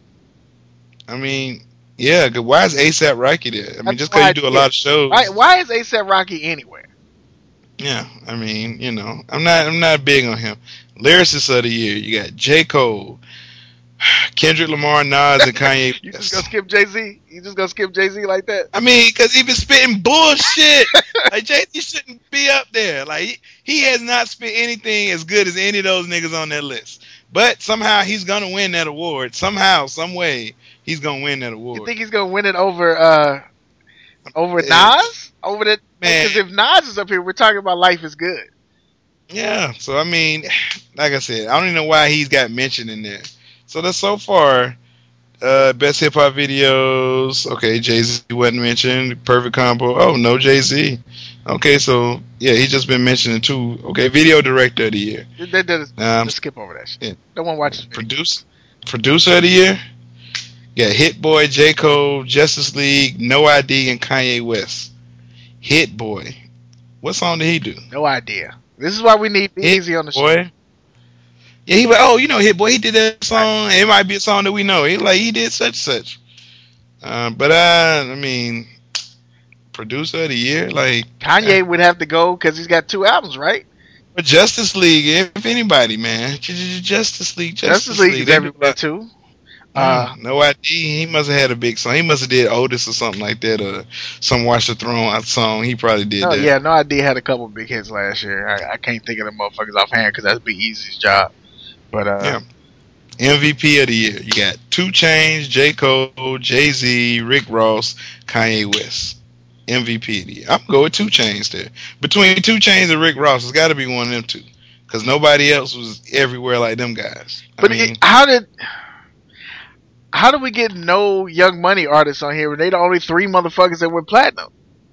I mean, yeah, why is ASAP Rocky there? I mean, That's just because you do a lot of shows. Why, why is ASAP Rocky anywhere? Yeah, I mean, you know, I'm not I'm not big on him. Lyricist of the year, you got J. Cole, Kendrick Lamar, Nas, and Kanye. You just gonna skip Jay-Z? You just gonna skip Jay-Z like that? I mean, because he been spitting bullshit. Like, Jay-Z shouldn't be up there. Like, he, he has not spit anything as good as any of those niggas on that list. But somehow he's gonna win that award. Somehow, some way, he's gonna win that award. You think he's gonna win it over uh over Yeah. Nas? Over that? Man. Because if Nas is up here, we're talking about Life is Good. Yeah, so I mean, like I said, I don't even know why he's got mentioned in there. So that's so far. Uh, best hip hop videos. Okay, Jay-Z wasn't mentioned. Perfect Combo. Oh, no Jay-Z. Okay, so yeah, he's just been mentioned in two. Okay, video director of the year. That, that is, Um, just skip over that shit. yeah. No one watches. Produce, producer of the year. Yeah, Hit Boy, J. Cole, Justice League, No I D, and Kanye West. Hit Boy. What song did he do? No idea. This is why we need Hit Easy on the Boy. show. Yeah, he was, oh, you know, Hit Boy, he did that song. It might be a song that we know. He like he did such such. Uh, but uh, I mean, producer of the year, like Kanye uh, would have to go because he's got two albums, right? but Justice League, if anybody, man, Justice League, Justice, Justice League is they- everywhere too. Uh, no I D. He must have had a big song. He must have did Otis or something like that, or some Watch the Throne song. He probably did No, that. yeah, No idea had a couple big hits last year. I, I can't think of the motherfuckers offhand because that's Big Easy's job. But uh, Yeah. M V P of the year. You got two Chainz, J. Cole, Jay-Z, Rick Ross, Kanye West. M V P of the year. I'm gonna go with two Chainz there. Between two Chainz and Rick Ross, it's got to be one of them two, because nobody else was everywhere like them guys. I But mean, it, how did how did we get no Young Money artists on here when they the only three motherfuckers that went platinum?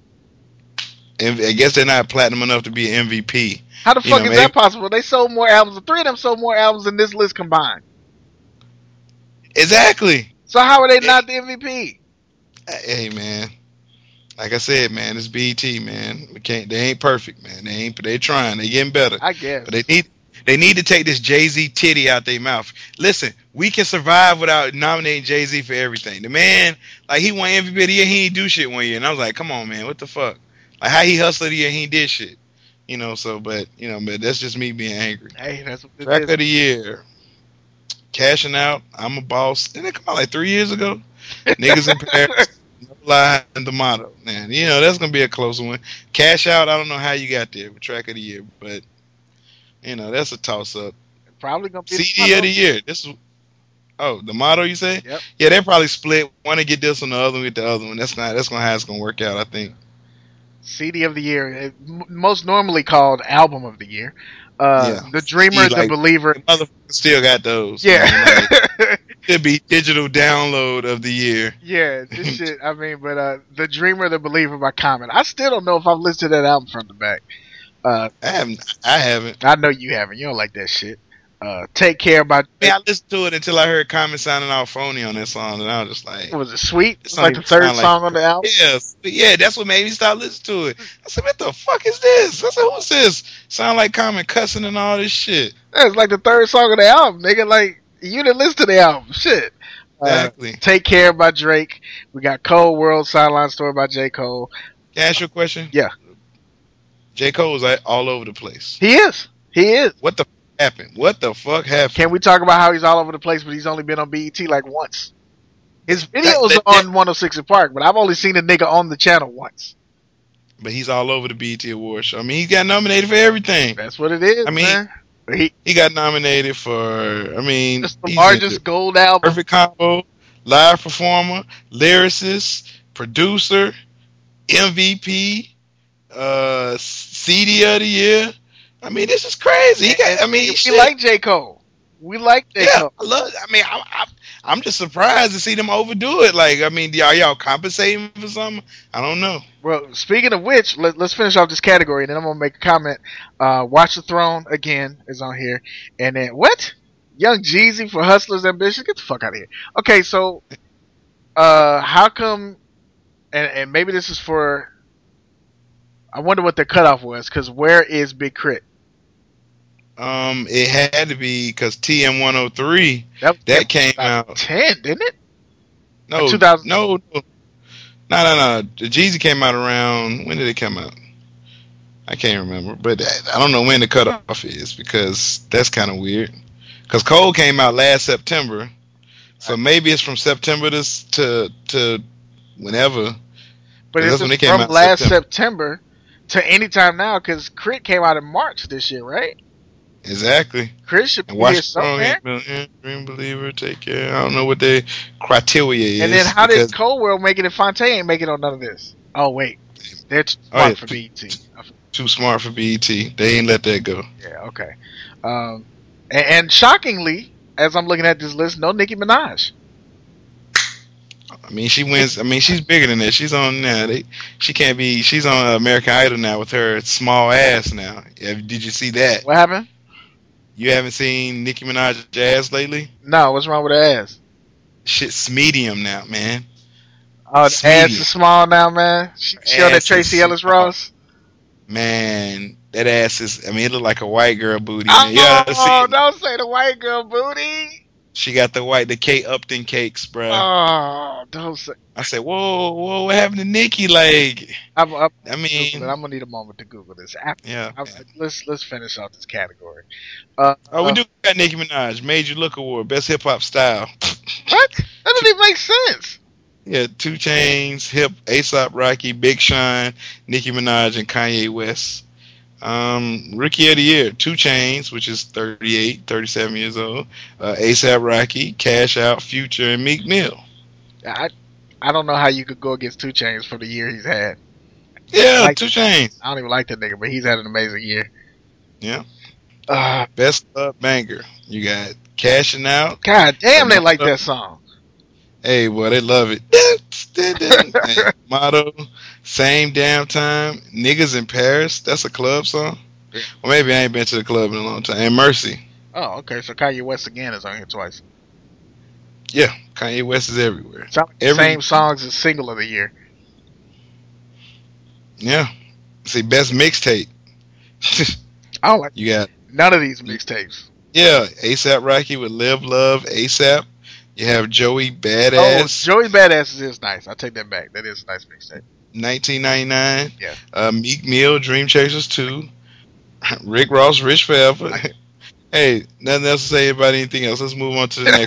I guess they're not platinum enough to be an M V P. How the You fuck know, is maybe- that possible? They sold more albums. The three of them sold more albums than this list combined. Exactly. So how are they not the M V P? Hey man, like I said, man, it's B E T, man. We can't. They ain't perfect, man. They ain't. They trying. They getting better. I guess. But they need. They need to take this Jay-Z titty out their mouth. Listen, we can survive without nominating Jay-Z for everything. The man, like, he won M V P of the year, he didn't do shit one year. And I was like, come on, man, what the fuck? Like, how he hustled the year, he did shit. You know, so, but, you know, but that's just me being angry. Hey, that's what it Track is. of the year. Cashing Out, I'm a Boss. Didn't it come out like three years ago? Niggas in Paris, No Lie, and the Motto. Man, you know, that's going to be a closer one. Cash Out, I don't know how you got there with Track of the Year, but, you know, that's a toss-up. Probably gonna be C D of the year. This is oh the motto you say? Yep. Yeah, they probably split. One to get this one, the other one get the other one. That's not. That's gonna how it's gonna work out. I think. C D of the year, it, m- most normally called album of the year. Uh, Yeah. The Dreamer, See, The like, Believer. The motherfuckers still got those. Yeah, You know, like, could be digital download of the year. yeah. This shit. I mean, but uh, The Dreamer, The Believer by Common. I still don't know if I've listened to that album front to back. Uh, I haven't. I haven't. I know you haven't. You don't like that shit. Uh, Take Care by. I mean, I listened to it until I heard Common sounding all phony on that song, and I was just like, Was it Sweet? It's It's like the not- third sound like- song on the album. yeah, yeah. That's what made me stop listening to it. I said, what the fuck is this? I said, who's this? Sound like Common cussing and all this shit. Yeah, it's like the third song of the album, nigga. Like, you didn't listen to the album. Shit. Uh, Exactly. Take Care by Drake. We got Cold World Sideline Story by J. Cole. Can I ask you a question? Yeah. J. Cole was like, all over the place. He is. He is. What the f- happened? What the fuck happened? Can we talk about how he's all over the place, but he's only been on B E T like once? His videos that- are on one oh six in Park, but I've only seen a nigga on the channel once. But he's all over the B E T Award show. I mean, he got nominated for everything. That's what it is, I mean, man. But he, He got nominated for, I mean, it's the he's largest in gold the album. perfect combo, live performer, lyricist, producer, M V P, uh, C D of the year. I mean, this is crazy. He got, I mean, we shit. like J. Cole. We like J. Yeah, Cole. I love. I mean, I, I, I'm just surprised to see them overdo it. Like, I mean, are y'all compensating for something? I don't know. Well, speaking of which, let, let's finish off this category, and then I'm gonna make a comment. Uh, Watch the Throne again is on here, and then what? Young Jeezy for Hustler's Ambition. Get the fuck out of here. Okay, so uh, how come? And, and maybe this is for. I wonder what the cutoff was, because where is Big Crit? Um, it had to be because T M one oh three That, that came about out. ten, didn't it? No, two thousand no, no, no, no, no. The Jeezy came out around. When did it come out? I can't remember, but I don't know when the cutoff is because that's kind of weird. Because Cole came out last September, so maybe it's from September to to, to whenever. But That's it's when they came from out in last September. September. to any time now, because Crit came out in March this year, right? Exactly. Crit should And be watch here the somewhere. Dream Believer, take care. I don't know what the criteria is. And then how because- did Cold World make it if Fontaine ain't make it on none of this? Oh wait, they're too Oh, smart yeah, for too- B E T. Too smart for B E T. They ain't let that go. Yeah, okay. Um, and, and shockingly, as I'm looking at this list, no Nicki Minaj. I mean, she wins. I mean, she's bigger than that. She's on now. They, she can't be. She's on American Idol now with her small ass now. Yeah, did you see that? What happened? You haven't seen Nicki Minaj's ass lately? No, what's wrong with her ass? Shit's medium now, man. Oh, the It's ass medium. is small now, man. She, she on that Ass Tracy is Ellis small. Ross. Man, that ass is. I mean, it look like a white girl booty. Oh, Man. Yeah, oh, see, don't say the white girl booty. she got the white, the Kate Upton cakes, bro. Oh, don't say. I said, whoa, whoa, what happened to Nicki? Like, I'm, I'm, I mean, I'm gonna need a moment to Google this. After, yeah. I'm, let's let's finish off this category. Uh, Oh, we uh, do got Nicki Minaj, Made You Look Award, Best Hip Hop Style. What? That doesn't even make sense. Yeah, Two Chainz, Hip, A$AP Rocky, Big Sean, Nicki Minaj, and Kanye West. Um, Rookie of the Year, Two Chainz, which is thirty-eight, thirty-seven years old. Uh, A$AP Rocky, Cash Out, Future, and Meek Mill. I I don't know how you could go against Two Chainz for the year he's had. Yeah, Like- Two Chainz. I don't even like that nigga, but he's had an amazing year. Yeah. Uh, Best club banger. You got Cashing Out. God damn, they like that song. Hey, boy, they love it. Hey, Motto, Same Damn Time. Niggas in Paris. That's a club song. Yeah. Well, maybe I ain't been to the club in a long time. And Mercy. Oh, okay. So Kanye West again is on here twice. Yeah, Kanye West is everywhere. Sound like the Every- same songs as single of the year. Yeah. See, best mixtape. I don't like You got, none of these mixtapes. yeah, ASAP Rocky with Live Love, ASAP. You have Joey Oh, Badass, Joey Badass is nice. I take that back. That is a nice mixtape. nineteen ninety-nine. Yeah. Uh, Meek Mill, Dream Chasers two. Rick Ross, Rich Forever. Hey, nothing else to say about anything else. Let's move on to the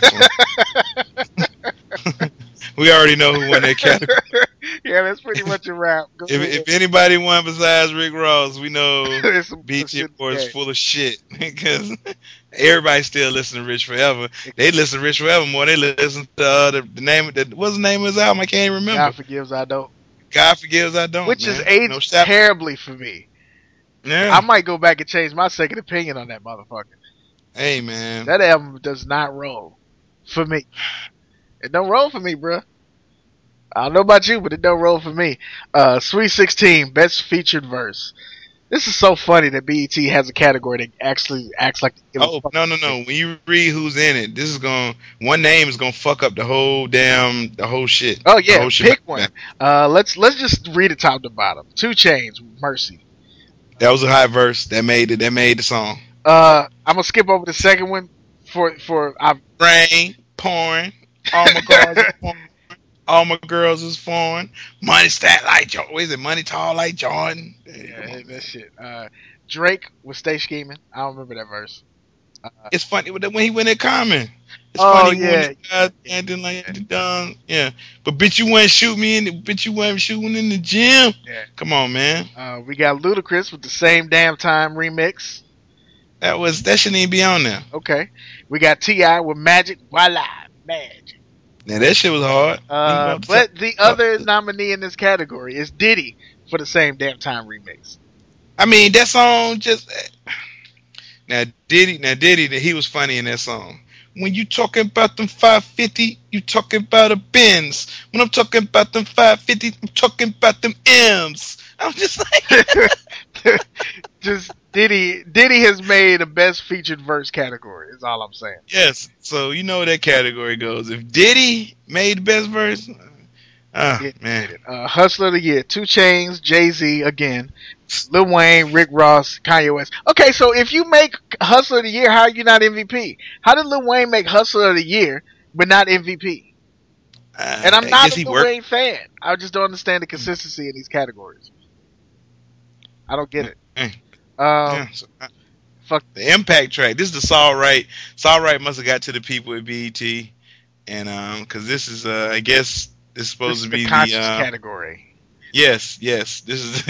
next one. We already know who won that category. Yeah, that's pretty much a wrap. Go If, ahead. if anybody won besides Rick Ross, we know It's some- B T some Awards shit. full of shit because everybody still listen to Rich Forever. They listen to Rich Forever more. They listen to uh, the, the name. The, what's the name of his album? I can't remember. God forgives, I don't. God Forgives, I Don't. Which man. is aged No shout- terribly for me. Yeah. I might go back and change my second opinion on that motherfucker. Hey man. That album does not roll for me. It don't roll for me, bruh. I don't know about you, but it don't roll for me. Uh, Sweet sixteen, best featured verse. This is so funny that B E T has a category that actually acts like. it was Oh fucking- no no no! When you read who's in it, this is going one name is gonna fuck up the whole damn the whole shit. Oh The yeah, whole shit. pick one. Uh, let's let's just read it top to bottom. Two Chainz, Mercy. That was a high verse that made it. That made the song. Uh, I'm gonna skip over the second one for for I. Rain, pouring, all my girls is foreign. All my girls is foreign. Money stat like Jordan. What is it? Money tall like Jordan. Yeah, that shit. Uh, Drake with Stay Scheming. I don't remember that verse. Uh, It's funny when he went in Common. It's Oh, funny yeah. when he got and then like the done. Yeah, but bitch, you wouldn't shoot me in. The, bitch, you wouldn't shooting in the gym. Yeah. Come on, man. uh, we got Ludacris with the Same Damn Time remix. That was that shouldn't even be on there. Okay. We got T I with Magic. Voila, Magic. Now that shit was hard. Uh, but the other nominee in this category is Diddy for the Same Damn Time remix. I mean, that song just now Diddy. Now Diddy, he was funny in that song. When you talking about them five fifty, you talking about a Benz. When I'm talking about them five fifty, I'm talking about them M's. I'm just like, Just Diddy. Diddy has made a best featured verse category. Is all I'm saying. yes. So you know where that category goes. If Diddy made the best verse, ah Yeah, man, Uh, Hustler of the Year, Two Chainz, Jay Z again, Lil Wayne, Rick Ross, Kanye West. Okay, so if you make Hustler of the Year, how are you not M V P? How did Lil Wayne make Hustler of the Year but not M V P? uh, And I'm I not guess a he Lil worked. Wayne fan. I just don't understand the consistency in these categories. I don't get it. Mm. Um, Yeah, so, uh, fuck. the impact track. This is the Saul Wright. Saul Wright must have got to the people at B E T, and um, because this is uh, I guess this is This supposed is to the be conscious the uh, category. yes, yes. This is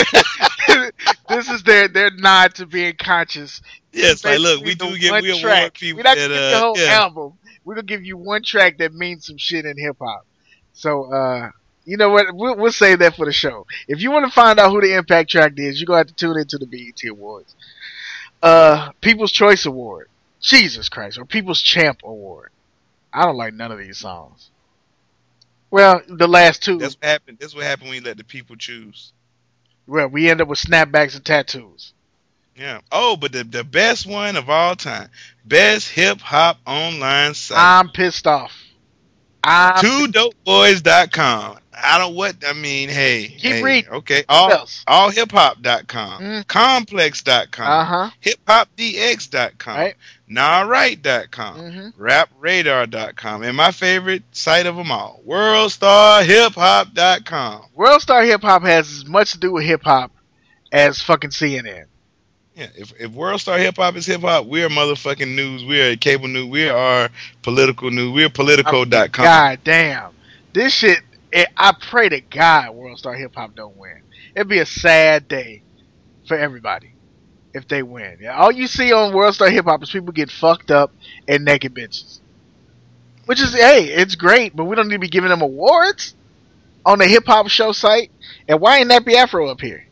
This is their their nod to being conscious. yes. Like, look, we Basically do the get one we award track. people We're not that gonna give you a uh, whole yeah. album. We're gonna give you one track that means some shit in hip hop. So, uh, you know what? We'll, we'll save that for the show. If you want to find out who the impact track is, you're gonna have to tune into the B E T Awards. Uh, People's Choice Award. Jesus Christ, or People's Champ Award. I don't like none of these songs. Well, the last two. That's what happened. That's what happened when you let the people choose. Well, we end up with snapbacks and tattoos. Yeah. Oh, but the the best one of all time, best hip hop online site, I'm pissed off. I'm two dope boys dot com. I don't what I mean. Hey, Keep hey, reading. Okay. What All else? all hip hop dot com, Mm. complex dot com, Uh huh. hip hop d x dot com, Right. nah right dot com, Mhm. rap radar dot com, and my favorite site of them all, world star hip hop dot com. World Star Hip Hop has as much to do with hip hop as fucking C N N. Yeah, if if World Star Hip Hop is hip hop, we're motherfucking news. We're cable news. We are political news. We're politico dot com. God damn. This shit, it, I pray to God World Star Hip Hop don't win. It'd be a sad day for everybody if they win. Yeah, all you see on World Star Hip Hop is people get fucked up and naked bitches. Which is, hey, it's great, but we don't need to be giving them awards. on the Hip Hop Show site? And why ain't Nappy Afro up here?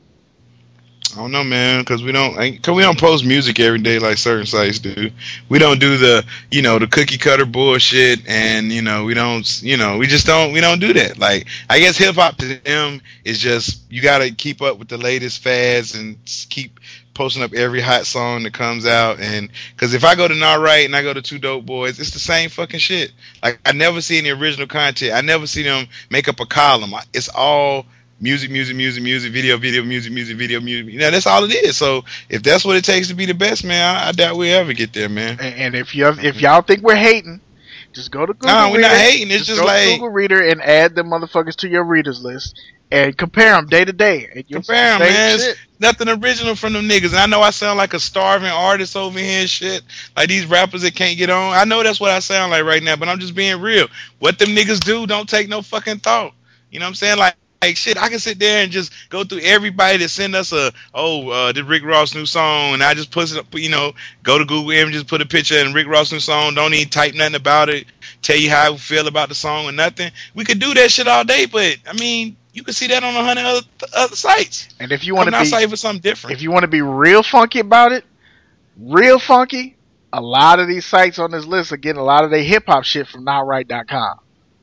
I don't know, man, because we don't, cause we don't post music every day like certain sites do. We don't do the, you know, the cookie cutter bullshit, and you know, we don't, you know, we just don't, we don't do that. Like, I guess hip hop to them is just you gotta keep up with the latest fads and keep posting up every hot song that comes out. And because if I go to Not Right and I go to Two Dope Boys, it's the same fucking shit. Like, I never see any original content. I never see them make up a column. It's all music, music, music, music, video, video, music, music, video, music. You know, that's all it is. So if that's what it takes to be the best, man, I, I doubt we'll ever get there, man. And, and if you if y'all think we're hating, just go to Google. No, we're Reader, not hating. It's just, just go like to Google Reader and add them motherfuckers to your readers list and compare them day to day. And you'll compare them, see the same man. shit. It's nothing original from them niggas. And I know I sound like a starving artist over here and shit. Like these rappers that can't get on. I know that's what I sound like right now, but I'm just being real. What them niggas do don't take no fucking thought. You know what I'm saying? Like, Like shit, I can sit there and just go through everybody that send us a oh uh, the Rick Ross new song, and I just put it up, you know, go to Google Images, put a picture and Rick Ross new song, don't even type nothing about it, tell you how I feel about the song or nothing. We could do that shit all day, but I mean, you can see that on a hundred other other sites. And if you want to be be for something different, if you want to be real funky about it, real funky, a lot of these sites on this list are getting a lot of their hip hop shit from not right dot com.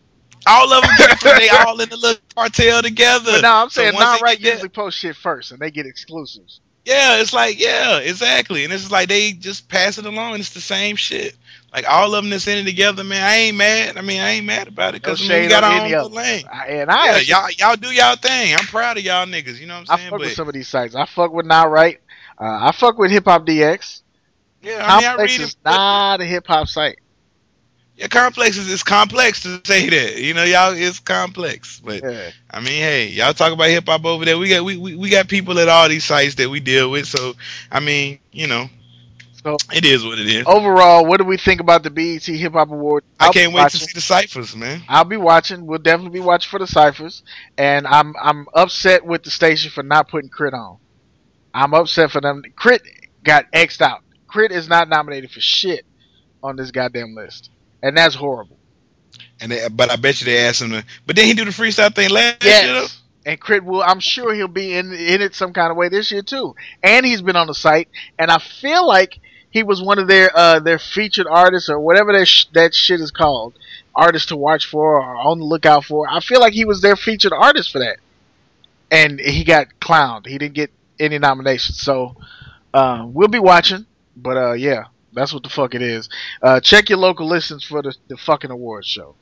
all of them different. They all in the little cartel together. But no, I'm saying so once Not they Right get- usually post shit first, and they get exclusives. Yeah, it's like, yeah, exactly. And it's like they just pass it along, and it's the same shit. Like, all of them that's in it together, man, I ain't mad. I mean, I ain't mad about it, No because I mean, we shade got on our any own of little them. lane. I- And I Yeah, actually, y'all, y'all do y'all thing. I'm proud of y'all niggas, you know what I I'm fuck saying? with But, some of these sites. I fuck with Not Right. Uh, I fuck with Hip Hop D X. yeah, I mean, I Complex read is it. but- not a hip hop site. Yeah, complex is it's complex to say that. You know, y'all, it's complex. But, Yeah. I mean, hey, y'all talk about hip-hop over there. We got we, we, we got people at all these sites that we deal with. So, I mean, you know, So it is what it is. overall, what do we think about the B E T Hip Hop Award? I I'll can't be wait watching. to see the ciphers, man. I'll be watching. We'll definitely be watching for the ciphers, and I'm I'm upset with the station for not putting Crit on. I'm upset for them. Crit got X'd out. Crit is not nominated for shit on this goddamn list, and that's horrible. And they, but I bet you they asked him to. But then he do the freestyle thing last year. though. Yes, and Crit will. I'm sure he'll be in in it some kind of way this year too. And he's been on the site, and I feel like he was one of their uh, their featured artists or whatever that sh- that shit is called, artists to watch for or on the lookout for. I feel like he was their featured artist for that, and he got clowned. He didn't get any nominations, so uh, we'll be watching. But uh, yeah, that's what the fuck it is. Uh, check your local listings for the, the fucking awards show.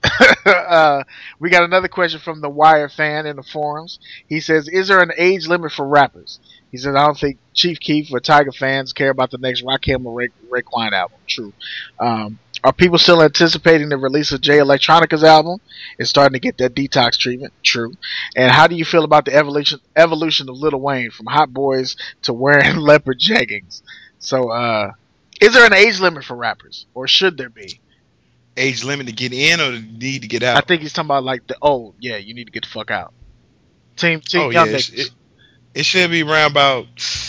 uh, we got another question from the Wire fan in the forums. He says, is there an age limit for rappers? He says, I don't think Chief Keef or Tiger fans care about the next Rakim or Ray, Raekwon album. True. Um, are people still anticipating the release of Jay Electronica's album? It's starting to get that detox treatment. True. And how do you feel about the evolution evolution of Lil Wayne from Hot Boys to wearing leopard jeggings? So, uh, is there an age limit for rappers, or should there be? Age limit to get in or need to get out? I think he's talking about like the oh yeah, you need to get the fuck out. Team team oh young yeah, it, niggas. it, it should be around about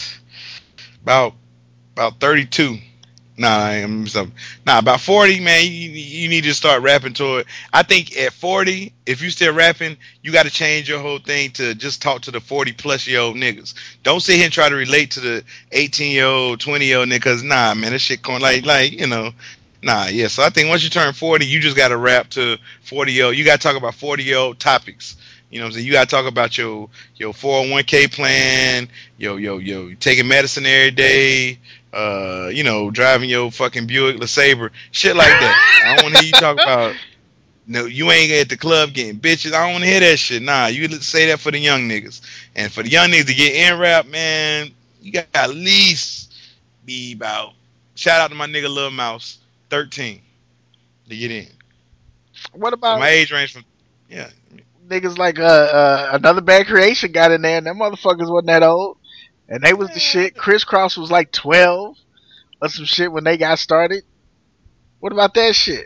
about about thirty-two. Nah, I'm some, nah, about forty, man. You, you need to start rapping toward. I think at forty, if you still rapping, you got to change your whole thing to just talk to the forty plus year old niggas. Don't sit here and try to relate to the eighteen year old, twenty year old niggas. Nah, man, that shit going like like you know. Nah, yeah. So I think once you turn forty, you just got to rap to forty year old. You got to talk about forty year old topics. You know what I'm saying? You got to talk about your your four oh one k plan, yo yo yo taking medicine every day, uh, you know, driving your fucking Buick LeSabre, shit like that. I don't want to hear you talk about no, you ain't at the club getting bitches. I don't want to hear that shit. Nah, you say that for the young niggas. And for the young niggas to get in rap, man, you got to at least be about, shout out to my nigga Lil Mouse, thirteen to get in. What So about my age range from, yeah. niggas like uh, uh another Bad Creation got in there and them motherfuckers wasn't that old. And they was the shit. Criss Cross was like twelve or some shit when they got started. What about that shit?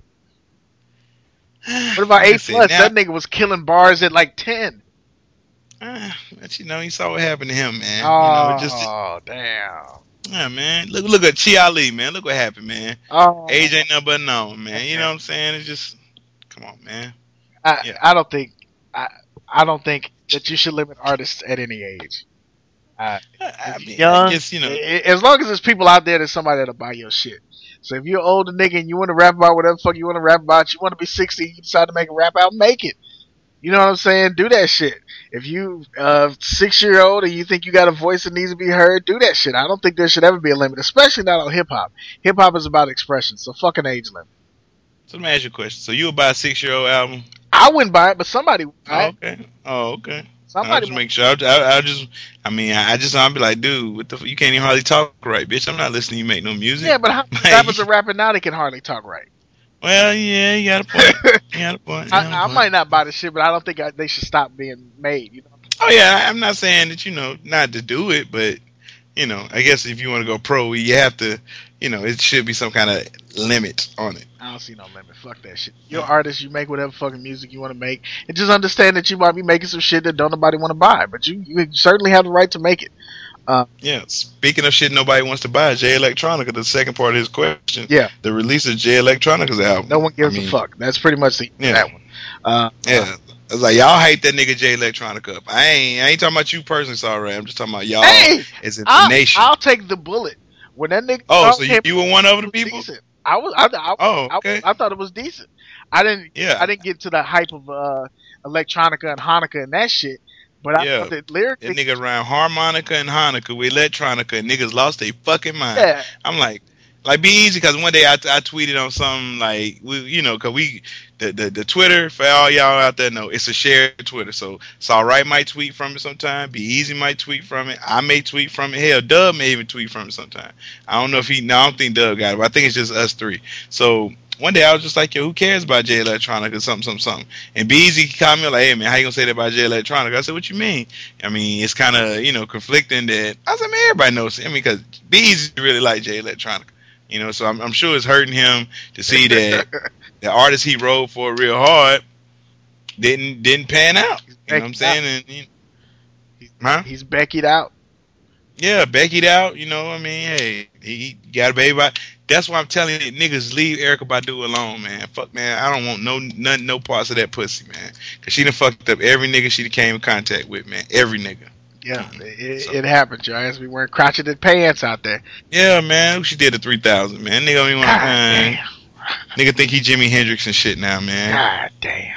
What about Like I eight said, plus? now- That nigga was killing bars at like ten. Uh, but you know, you saw what happened to him, man. Oh, you know, it just damn. yeah, man. Look, look at Chi Ali, man. Look what happened, man. Oh, Age ain't nothing but known, man. You know what I'm saying? It's just, come on, man. I, yeah. I don't think I I don't think that you should limit artists at any age. Uh, I mean, young, I guess, you know. as long as there's people out there, there's somebody that'll buy your shit. So if you're an older nigga and you want to rap about whatever the fuck you want to rap about, you want to be sixty, you decide to make a rap album, make it. You know what I'm saying? Do that shit. If you uh six year old and you think you got a voice that needs to be heard, do that shit. I don't think there should ever be a limit, especially not on hip hop. Hip hop is about expression, so fuck an age limit. So let me ask you a question. So you would buy a six year old album? I wouldn't buy it, but somebody would buy Oh, it. okay. Oh, okay. I'll Somebody just would. make sure. I, I, I just, I mean, I just, I'll be like, dude, what the? F- you can't even hardly talk right, bitch. I'm not listening to you make no music. Yeah, but how many Like, rappers are rapping now that can hardly talk right? Well, yeah, you got a point. You got a point. You got a I, I point. might not buy the shit, but I don't think I, they should stop being made. You know? Oh yeah, I'm not saying that, you know, not to do it, but you know, I guess if you want to go pro, you have to, you know, it should be some kind of limit on it. I don't see no limit. Fuck that shit. You're an artist. You make whatever fucking music you want to make, and just understand that you might be making some shit that don't nobody want to buy, but you you certainly have the right to make it. Uh, Yeah. Speaking of shit nobody wants to buy, Jay Electronica, the second part of his question. Yeah. The release of Jay Electronica's album. no one gives I mean, a fuck. That's pretty much the Yeah. that one. Uh, Yeah. I was like, y'all hate that nigga Jay Electronica up. I ain't I ain't talking about you personally, sorry. I'm just talking about y'all Hey, as a I'll, nation. I'll take the bullet when that nigga. oh, song so you, came you were one of the was people? decent. I was. I, I, Oh, I- okay. I, thought it was decent. I didn't. Yeah. I didn't get to the hype of uh, electronica and Hanukkah and that shit. But I Yeah. thought that lyrically, That nigga around harmonica and Hanukkah with electronica, and niggas lost their fucking mind. yeah, I'm like, like be easy, because one day I, I tweeted on something like, we, you know, because we, the, the the Twitter, for all y'all out there know, it's a shared Twitter. So Sawright might tweet from it sometime, Be Easy might tweet from it, I may tweet from it, hell, Dub may even tweet from it sometime. I don't know if he, no, I don't think Dub got it, but I think it's just us three. So one day I was just like, yo, who cares about Jay Electronica, something, something, something. And Be Easy called me like, hey man, how you gonna say that about Jay Electronica? I said, what you mean? I mean, it's kind of, you know, conflicting that. I said, man, everybody knows. I mean, because Be Easy really like Jay Electronica. You know, so I'm, I'm sure it's hurting him to see that the artist he rode for real hard didn't didn't pan out. You know what I'm saying? And you know, huh? he's Becky'd out. Yeah, Becky'd out. You know, I mean, hey, he got a baby. By, that's why I'm telling you, niggas, leave Erykah Badu alone, man. Fuck, man, I don't want no none, no parts of that pussy, man. Cause she done fucked up every nigga she came in contact with, man. Every nigga. Yeah, it, So- it happened, your ass. We wearing crotcheted pants out there. Yeah, man. She did the three thousand, man. Nigga don't even want God to. damn. Nigga think he Jimi Hendrix and shit now, man. God damn.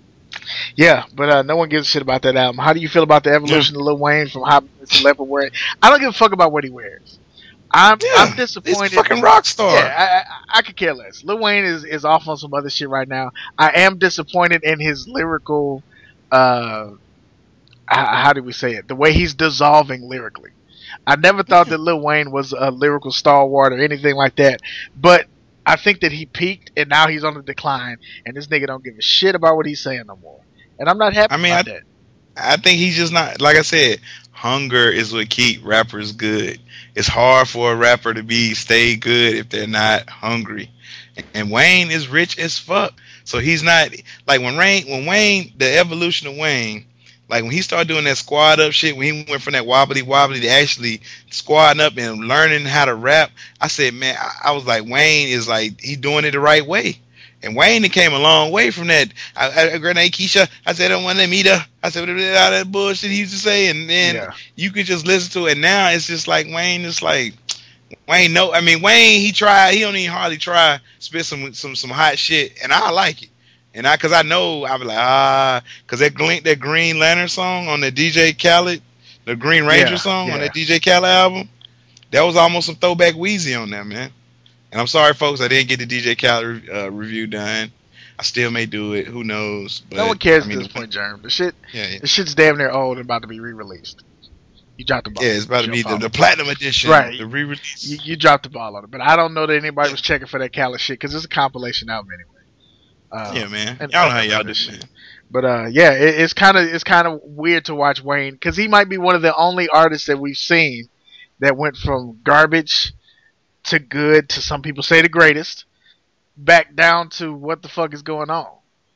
Yeah, but uh, no one gives a shit about that album. How do you feel about the evolution of Lil Wayne from hot to leopard wearing? I don't give a fuck about what he wears. I'm Yeah, I'm disappointed. He's a fucking rock star. Yeah, I, I, I could care less. Lil Wayne is, is off on some other shit right now. I am disappointed in his lyrical, uh, how, how do we say it? The way he's dissolving lyrically. I never thought that Lil Wayne was a lyrical stalwart or anything like that, but I think that he peaked and now he's on the decline, and this nigga don't give a shit about what he's saying no more. And I'm not happy I mean, about I- that. I think he's just not, like I said, hunger is what keep rappers good. It's hard for a rapper to be stay good if they're not hungry. And Wayne is rich as fuck. So he's not, like when Wayne, when Wayne, the evolution of Wayne, like when he started doing that squad up shit, when he went from that wobbly wobbly to actually squadding up and learning how to rap, I said, man, I, I was like, Wayne is like, he doing it the right way. And Wayne came a long way from that. I, I, girl named Keisha, I said, I don't want to meet her. I said, all that bullshit he used to say. And then Yeah. you could just listen to it. Now it's just like Wayne is like, Wayne, no, I mean, Wayne, he tried, he don't even hardly try, spit some, some, some hot shit. And I like it. And I, cause I know, I be like, ah, cause that Green, that Green Lantern song on the D J Khaled, the Green Ranger Yeah, song on yeah. that D J Khaled album, that was almost some throwback Wheezy on there, man. And I'm sorry, folks, I didn't get the D J Khaled uh, review done. I still may do it. Who knows? But, No one cares I mean, at this point, Jerm. The shit, Yeah, yeah. the shit's damn near old and about to be re-released. You dropped the ball. Yeah, it's about to Your be the, fault. the platinum edition, Right. the re-release. You, you dropped the ball on it, but I don't know that anybody was checking for that Khaled shit because it's a compilation album anyway. Uh, yeah, man. and- Y'all know how and y'all other do, shit. man. But uh, yeah, it, it's kind of it's kind of weird to watch Wayne because he might be one of the only artists that we've seen that went from garbage to good to some people say the greatest, back down to what the fuck is going on.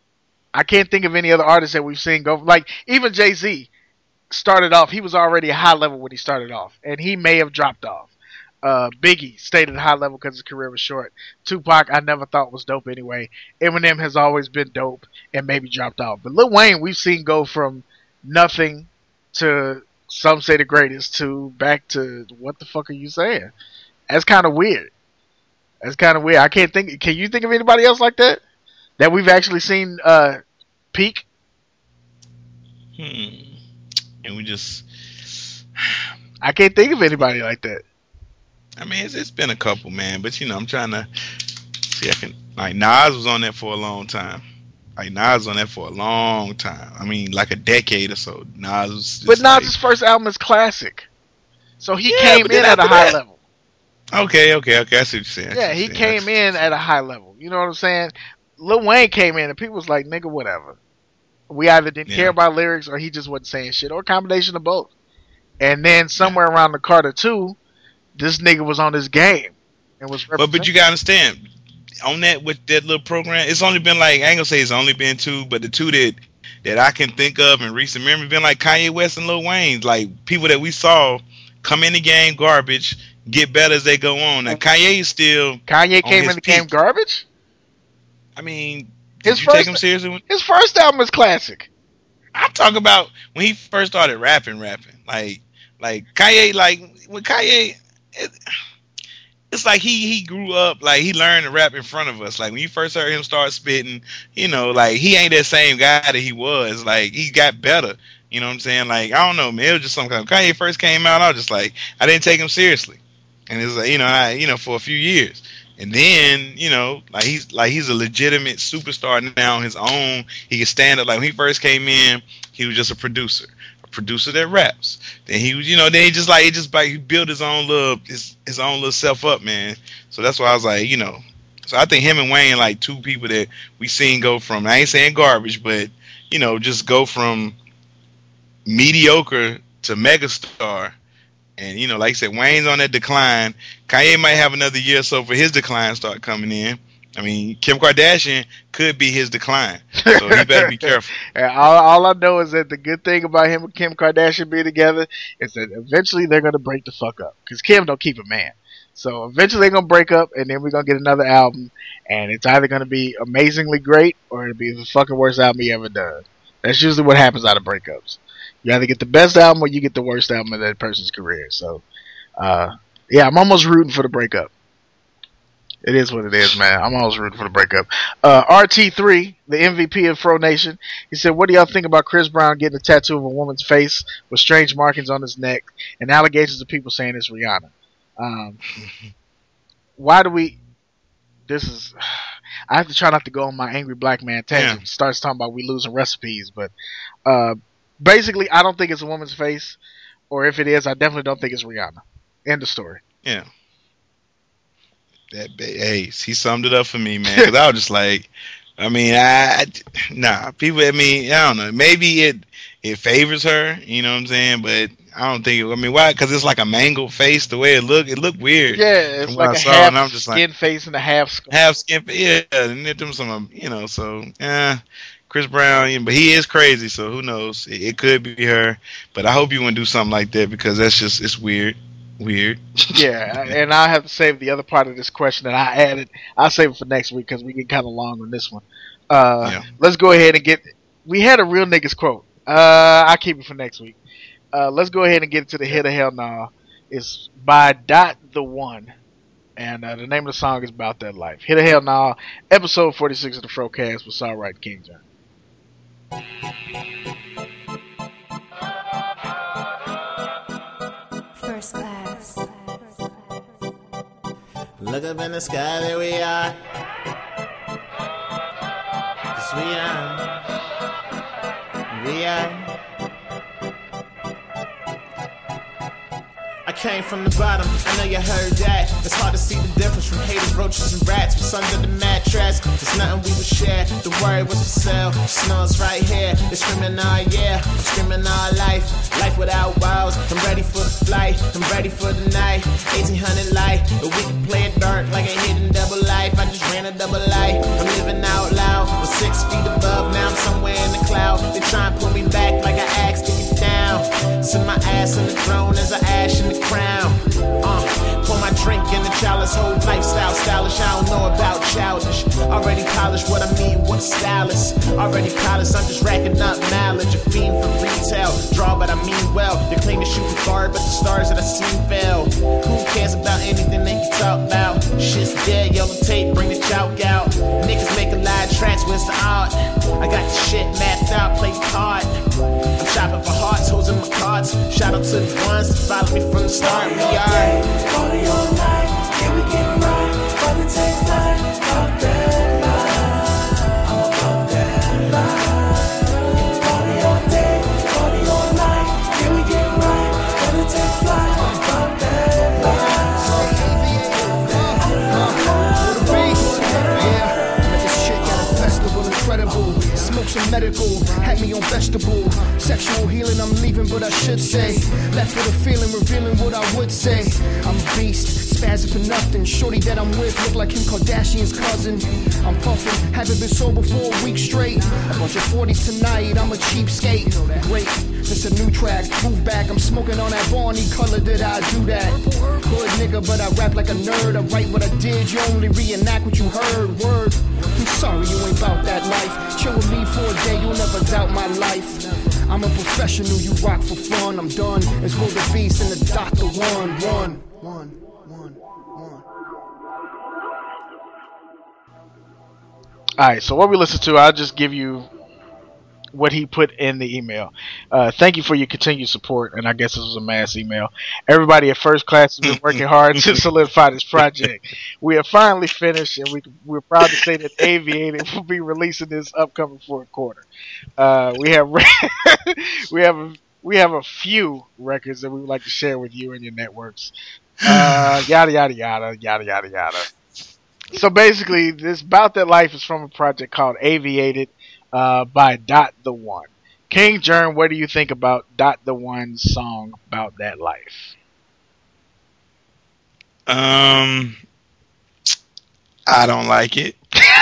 I can't think of any other artist that we've seen go like even Jay-Z started off. He was already a high level when he started off, and he may have dropped off. Uh, Biggie stayed at a high level because his career was short. Tupac, I never thought was dope anyway. Eminem has always been dope and maybe dropped off. But Lil Wayne, we've seen go from nothing to some say the greatest to back to what the fuck are you saying? That's kind of weird. That's kind of weird. I can't think. Can you think of anybody else like that that we've actually seen uh, peak? Hmm. And we just. I can't think of anybody like that. I mean, it's, it's been a couple, man. But, you know, I'm trying to see. I can. Like, Nas was on that for a long time. Like, Nas was on that for a long time. I mean, like a decade or so. Nas was just But Nas' like, first album is classic. So he Yeah, came but then in at a after high that- level. Okay, okay, okay. I see what you're saying. I see Yeah, what he you're saying. I came see what in you're at a high level. You know what I'm saying? Lil Wayne came in and people was like, nigga, whatever. We either didn't Yeah. care about lyrics or he just wasn't saying shit or a combination of both. And then somewhere around the Carter two, this nigga was on his game and was But but you gotta understand, on that with that little program, it's only been like I ain't gonna say it's only been two, but the two that that I can think of in recent memory been like Kanye West and Lil Wayne, like people that we saw come in the game garbage, get better as they go on. Now Kanye is still, Kanye on came his in the game peak. garbage? I mean, did His you first- take him seriously? When, His first album was classic. I'm talking about when he first started rapping, rapping like like Kanye, like when Kanye. It, It's like he he grew up, like he learned to rap in front of us. Like when you first heard him start spitting, you know, like he ain't that same guy that he was. Like he got better. You know what I'm saying? Like I don't know, man. It was just some kind of Kanye first came out. I was just like, I didn't take him seriously, and it's like you know, I you know for a few years, and then you know, like he's like he's a legitimate superstar now on his own. He can stand up. Like when he first came in, he was just a producer. Producer that raps. Then he was, you know, then he just like he just like he built his own little his his own little self up, man. So that's why I was like, you know, so I think him and Wayne like two people that we seen go from I ain't saying garbage, but you know, just go from mediocre to megastar. And you know, like I said, Wayne's on that decline. Kanye might have another year or so for his decline start coming in. I mean, Kim Kardashian could be his decline, so he better be careful. And all, all I know is that the good thing about him and Kim Kardashian being together is that eventually they're going to break the fuck up. Because Kim don't keep a man. So eventually they're going to break up, and then we're going to get another album. And it's either going to be amazingly great, or it'll be the fucking worst album he ever done. That's usually what happens out of breakups. You either get the best album, or you get the worst album of that person's career. So, uh, yeah, I'm almost rooting for the breakup. It is what it is, man. I'm always rooting for the breakup. Uh, R T three, the M V P of Fro Nation, he said, what do y'all think about Chris Brown getting a tattoo of a woman's face with strange markings on his neck and allegations of people saying it's Rihanna? Um, why do we... This is... I have to try not to go on my angry black man tangent. Yeah. Starts talking about we losing recipes, but uh, basically, I don't think it's a woman's face, or if it is, I definitely don't think it's Rihanna. End of story. Yeah. That hey, he summed it up for me, man. Because I was just like, I mean, I, I nah, people. I mean, I don't know. Maybe it it favors her, you know what I'm saying? But I don't think. It, I mean, why? Because it's like a mangled face. The way it looked, it looked weird. Yeah, it's from what like I a saw, half and I'm just like- skin face and a half skull. Half skin. Yeah, and it them some, you know. So yeah, Chris Brown, yeah, but he is crazy. So who knows? It, it could be her. But I hope you wouldn't do something like that because that's just it's weird. Weird. Yeah, and I have to save the other part of this question that I added. I'll save it for next week because we get kind of long on this one. Uh, Yeah. Let's go ahead and get. We had a real niggas quote. Uh, I'll keep it for next week. Uh, let's go ahead and get to the hit of hell nah. It's by Dot the One, and uh, the name of the song is About That Life. Hit of hell nah, episode forty-six of the Frocast with Saw Right King John. First class. Look up in the sky, there we are. Yes, we are. We are. I came from the bottom, I know you heard that. It's hard to see the difference from haters, roaches, and rats. What's under the mattress? There's nothing we would share. The word was for sale. Smells right here. They're screaming all yeah. I'm screaming all life. Life without walls. I'm ready for the flight. I'm ready for the night. eighteen hundred light. But we can play it dark like a hidden double life. I just ran a double life. I'm living out loud. I'm six feet above. Now I'm somewhere in the cloud. They try and pull me back like I asked to get down. Sit my ass in the throne as I ash in the crown. Uh, Pour my drink in the chalice, whole lifestyle stylish. I don't know about childish. Already polished what I mean, what a stylist. Already polished, I'm just racking up mileage. A fiend for retail, draw but I mean well. They claim to shoot the guard, but the stars that I seen fell. Who cares about anything they can talk about? Shit's dead, yellow tape, bring the chalk out. Niggas make a lot of tracks, where's the art? I got the shit mapped out, play the card. I'm shopping for hearts, hoes in my cards. Shout out to the ones that follow me from the start. We are Party all night, can we get right? But it takes time, up that line. I'm above that line. Party all day, party all night, can we get right? But it takes time, up that line. Met this chick at a festival, incredible. Smoke some medical, had me on vegetable. Sexual healing, I'm leaving, but I should say. Left with a feeling, revealing what I would say. I'm a beast, spazzing for nothing. Shorty that I'm with look like Kim Kardashian's cousin. I'm puffing, haven't been sober for a week straight. A bunch of forties tonight, I'm a cheapskate. Great, this a new track, move back. I'm smoking on that Barney color, did I do that? Hood nigga, but I rap like a nerd. I write what I did, you only reenact what you heard. Word, I'm sorry you ain't about that life. Chill with me for a day, you'll never doubt my life. I'm a professional, you rock for fun. I'm done, it's Will the Beast and the Doctor One. One, one, one, one. Alright, so what we listen to, I'll just give you what he put in the email. Uh, thank you for your continued support, and I guess this was a mass email. Everybody at First Class has been working hard to solidify this project. We have finally finished, and we, we're proud to say that Aviated will be releasing this upcoming fourth quarter. Uh, we have we have a, we have a few records that we would like to share with you and your networks. Uh, yada yada yada yada yada yada. So basically, this About That Life is from a project called Aviated. Uh, by Dot the One. King Jern, what do you think about Dot the One's song About That Life? Um, I don't like it.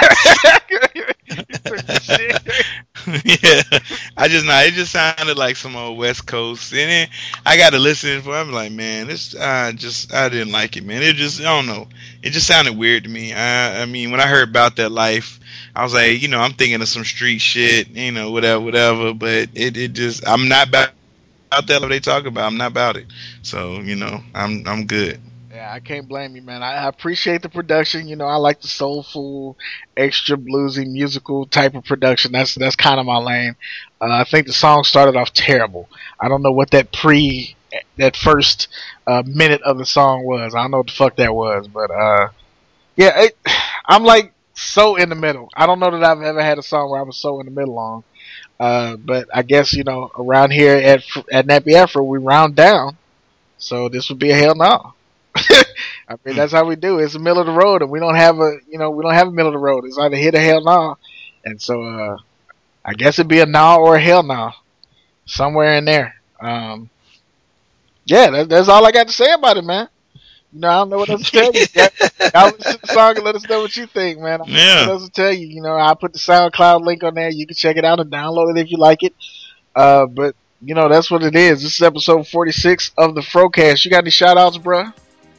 Yeah, I just know it just sounded like some old West Coast, and then I got to listen for. I'm like, man, this I just I didn't like it, man. It just I don't know. It just sounded weird to me. I, I mean, when I heard About That Life, I was like, you know, I'm thinking of some street shit, you know, whatever, whatever. But it, it just I'm not about, about that what they talk about. I'm not about it. So you know, I'm I'm good. Yeah, I can't blame you, man. I, I appreciate the production. You know, I like the soulful, extra bluesy, musical type of production. That's that's kind of my lane. Uh, I think the song started off terrible. I don't know what that pre, that first uh, minute of the song was. I don't know what the fuck that was, but uh, yeah, it, I'm like so in the middle. I don't know that I've ever had a song where I was so in the middle on. Uh, but I guess you know around here at at Nappy Afro we round down, so this would be a hell no. I mean, that's how we do. It's the middle of the road, and we don't have a, you know, we don't have a middle of the road. It's either hit or hell no. And so, uh, I guess it'd be a no or a hell no. Somewhere in there. Um, yeah, that, that's all I got to say about it, man. You know, I don't know what else to tell you. Y'all listen to the song and let us know what you think, man. I don't Yeah. know what else to tell you. You know, I'll put the SoundCloud link on there. You can check it out and download it if you like it. Uh, but, you know, that's what it is. This is episode forty-six of the Frocast. You got any shout-outs, bruh?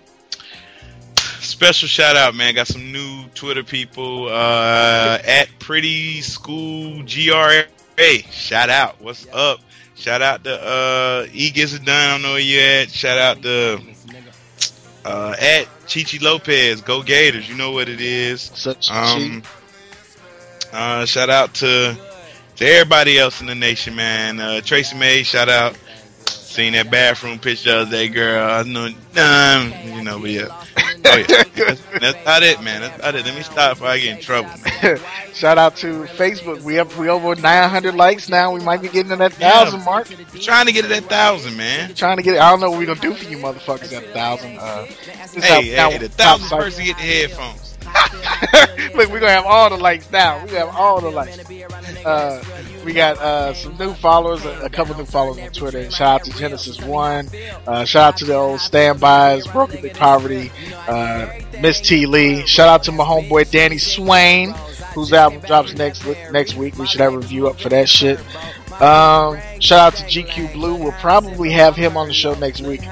Special shout out, man. Got some new Twitter people uh, at Pretty School G R A. Shout out. What's up? Shout out to uh, E Gets It Done. I don't know where you at. Shout out to uh, at Chichi Lopez. Go Gators. You know what it is. Such Um, uh, shout out to to everybody else in the nation, man. Uh, Tracy May. Shout out. Seen that bathroom picture the other day, girl. I know, um, you know, but yeah. Oh, yeah. That's, that's about it, man. That's about it. Let me stop before I get in trouble, man. Shout out to Facebook. We up we over nine hundred likes now. We might be getting to that thousand Yeah. mark. We're trying to get it at thousand, man. Trying to get it. I don't know what we're gonna do for you motherfuckers at a thousand. Uh, this Hey, how- hey, now- the top thousand site- person get the headphones. Look, we're gonna have all the likes now. We have all the likes. Uh, we got uh, some new followers, a, a couple new followers on Twitter. Shout out to Genesis One. Uh, shout out to the old standbys, Broken Big Poverty, uh, Miss T Lee. Shout out to my homeboy Danny Swain, whose album drops next next week. We should have a review up for that shit. Um, shout out to G Q Blue. We'll probably have him on the show next week.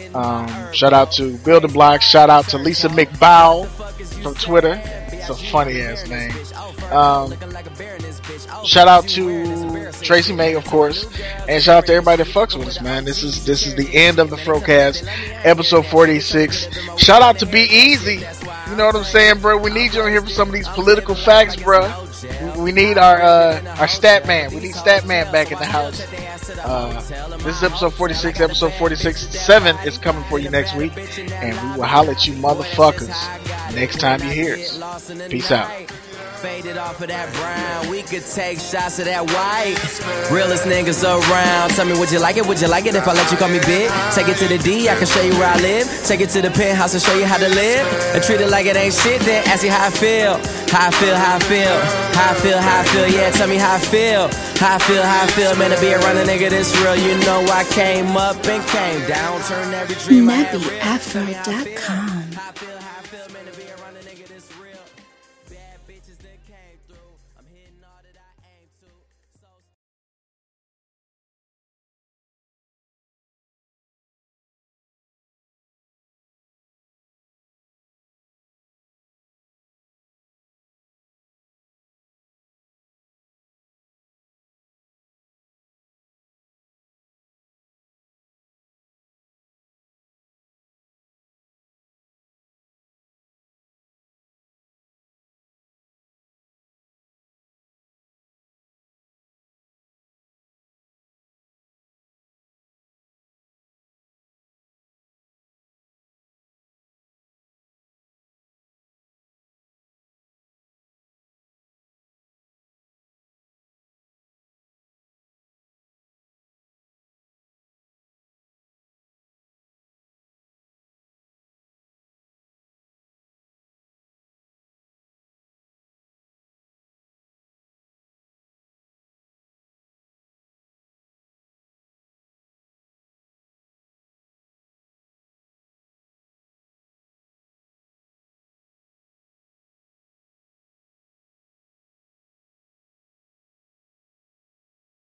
Um, shout out to Building Blocks. Shout out to Lisa McBow from Twitter. It's a funny ass name. Um, shout out to Tracy May, of course, and shout out to everybody that fucks with us, man. This is this is the end of the Frocast, episode forty-six. Shout out to Be Easy. You know what I'm saying, bro? We need you on here for some of these political facts, bro. We need our uh, our stat man. We need stat man back in the house. Uh, this is episode forty-six. Episode forty-six seven is coming for you next week, and we will holler at you motherfuckers next time you hear us. Peace out. Faded off of that brown, we could take shots of that white. Realest niggas around. Tell me, would you like it? Would you like it if I let you call me big? Take it to the D, I can show you where I live. Take it to the penthouse and show you how to live. And treat it like it ain't shit, then ask you how I feel. How I feel, how I feel, how I feel, how I feel. Yeah, tell me how I feel. How I feel, how I feel. Man, to be around a nigga this real, you know I came up and came down. Turn every dream I nappy afro dot com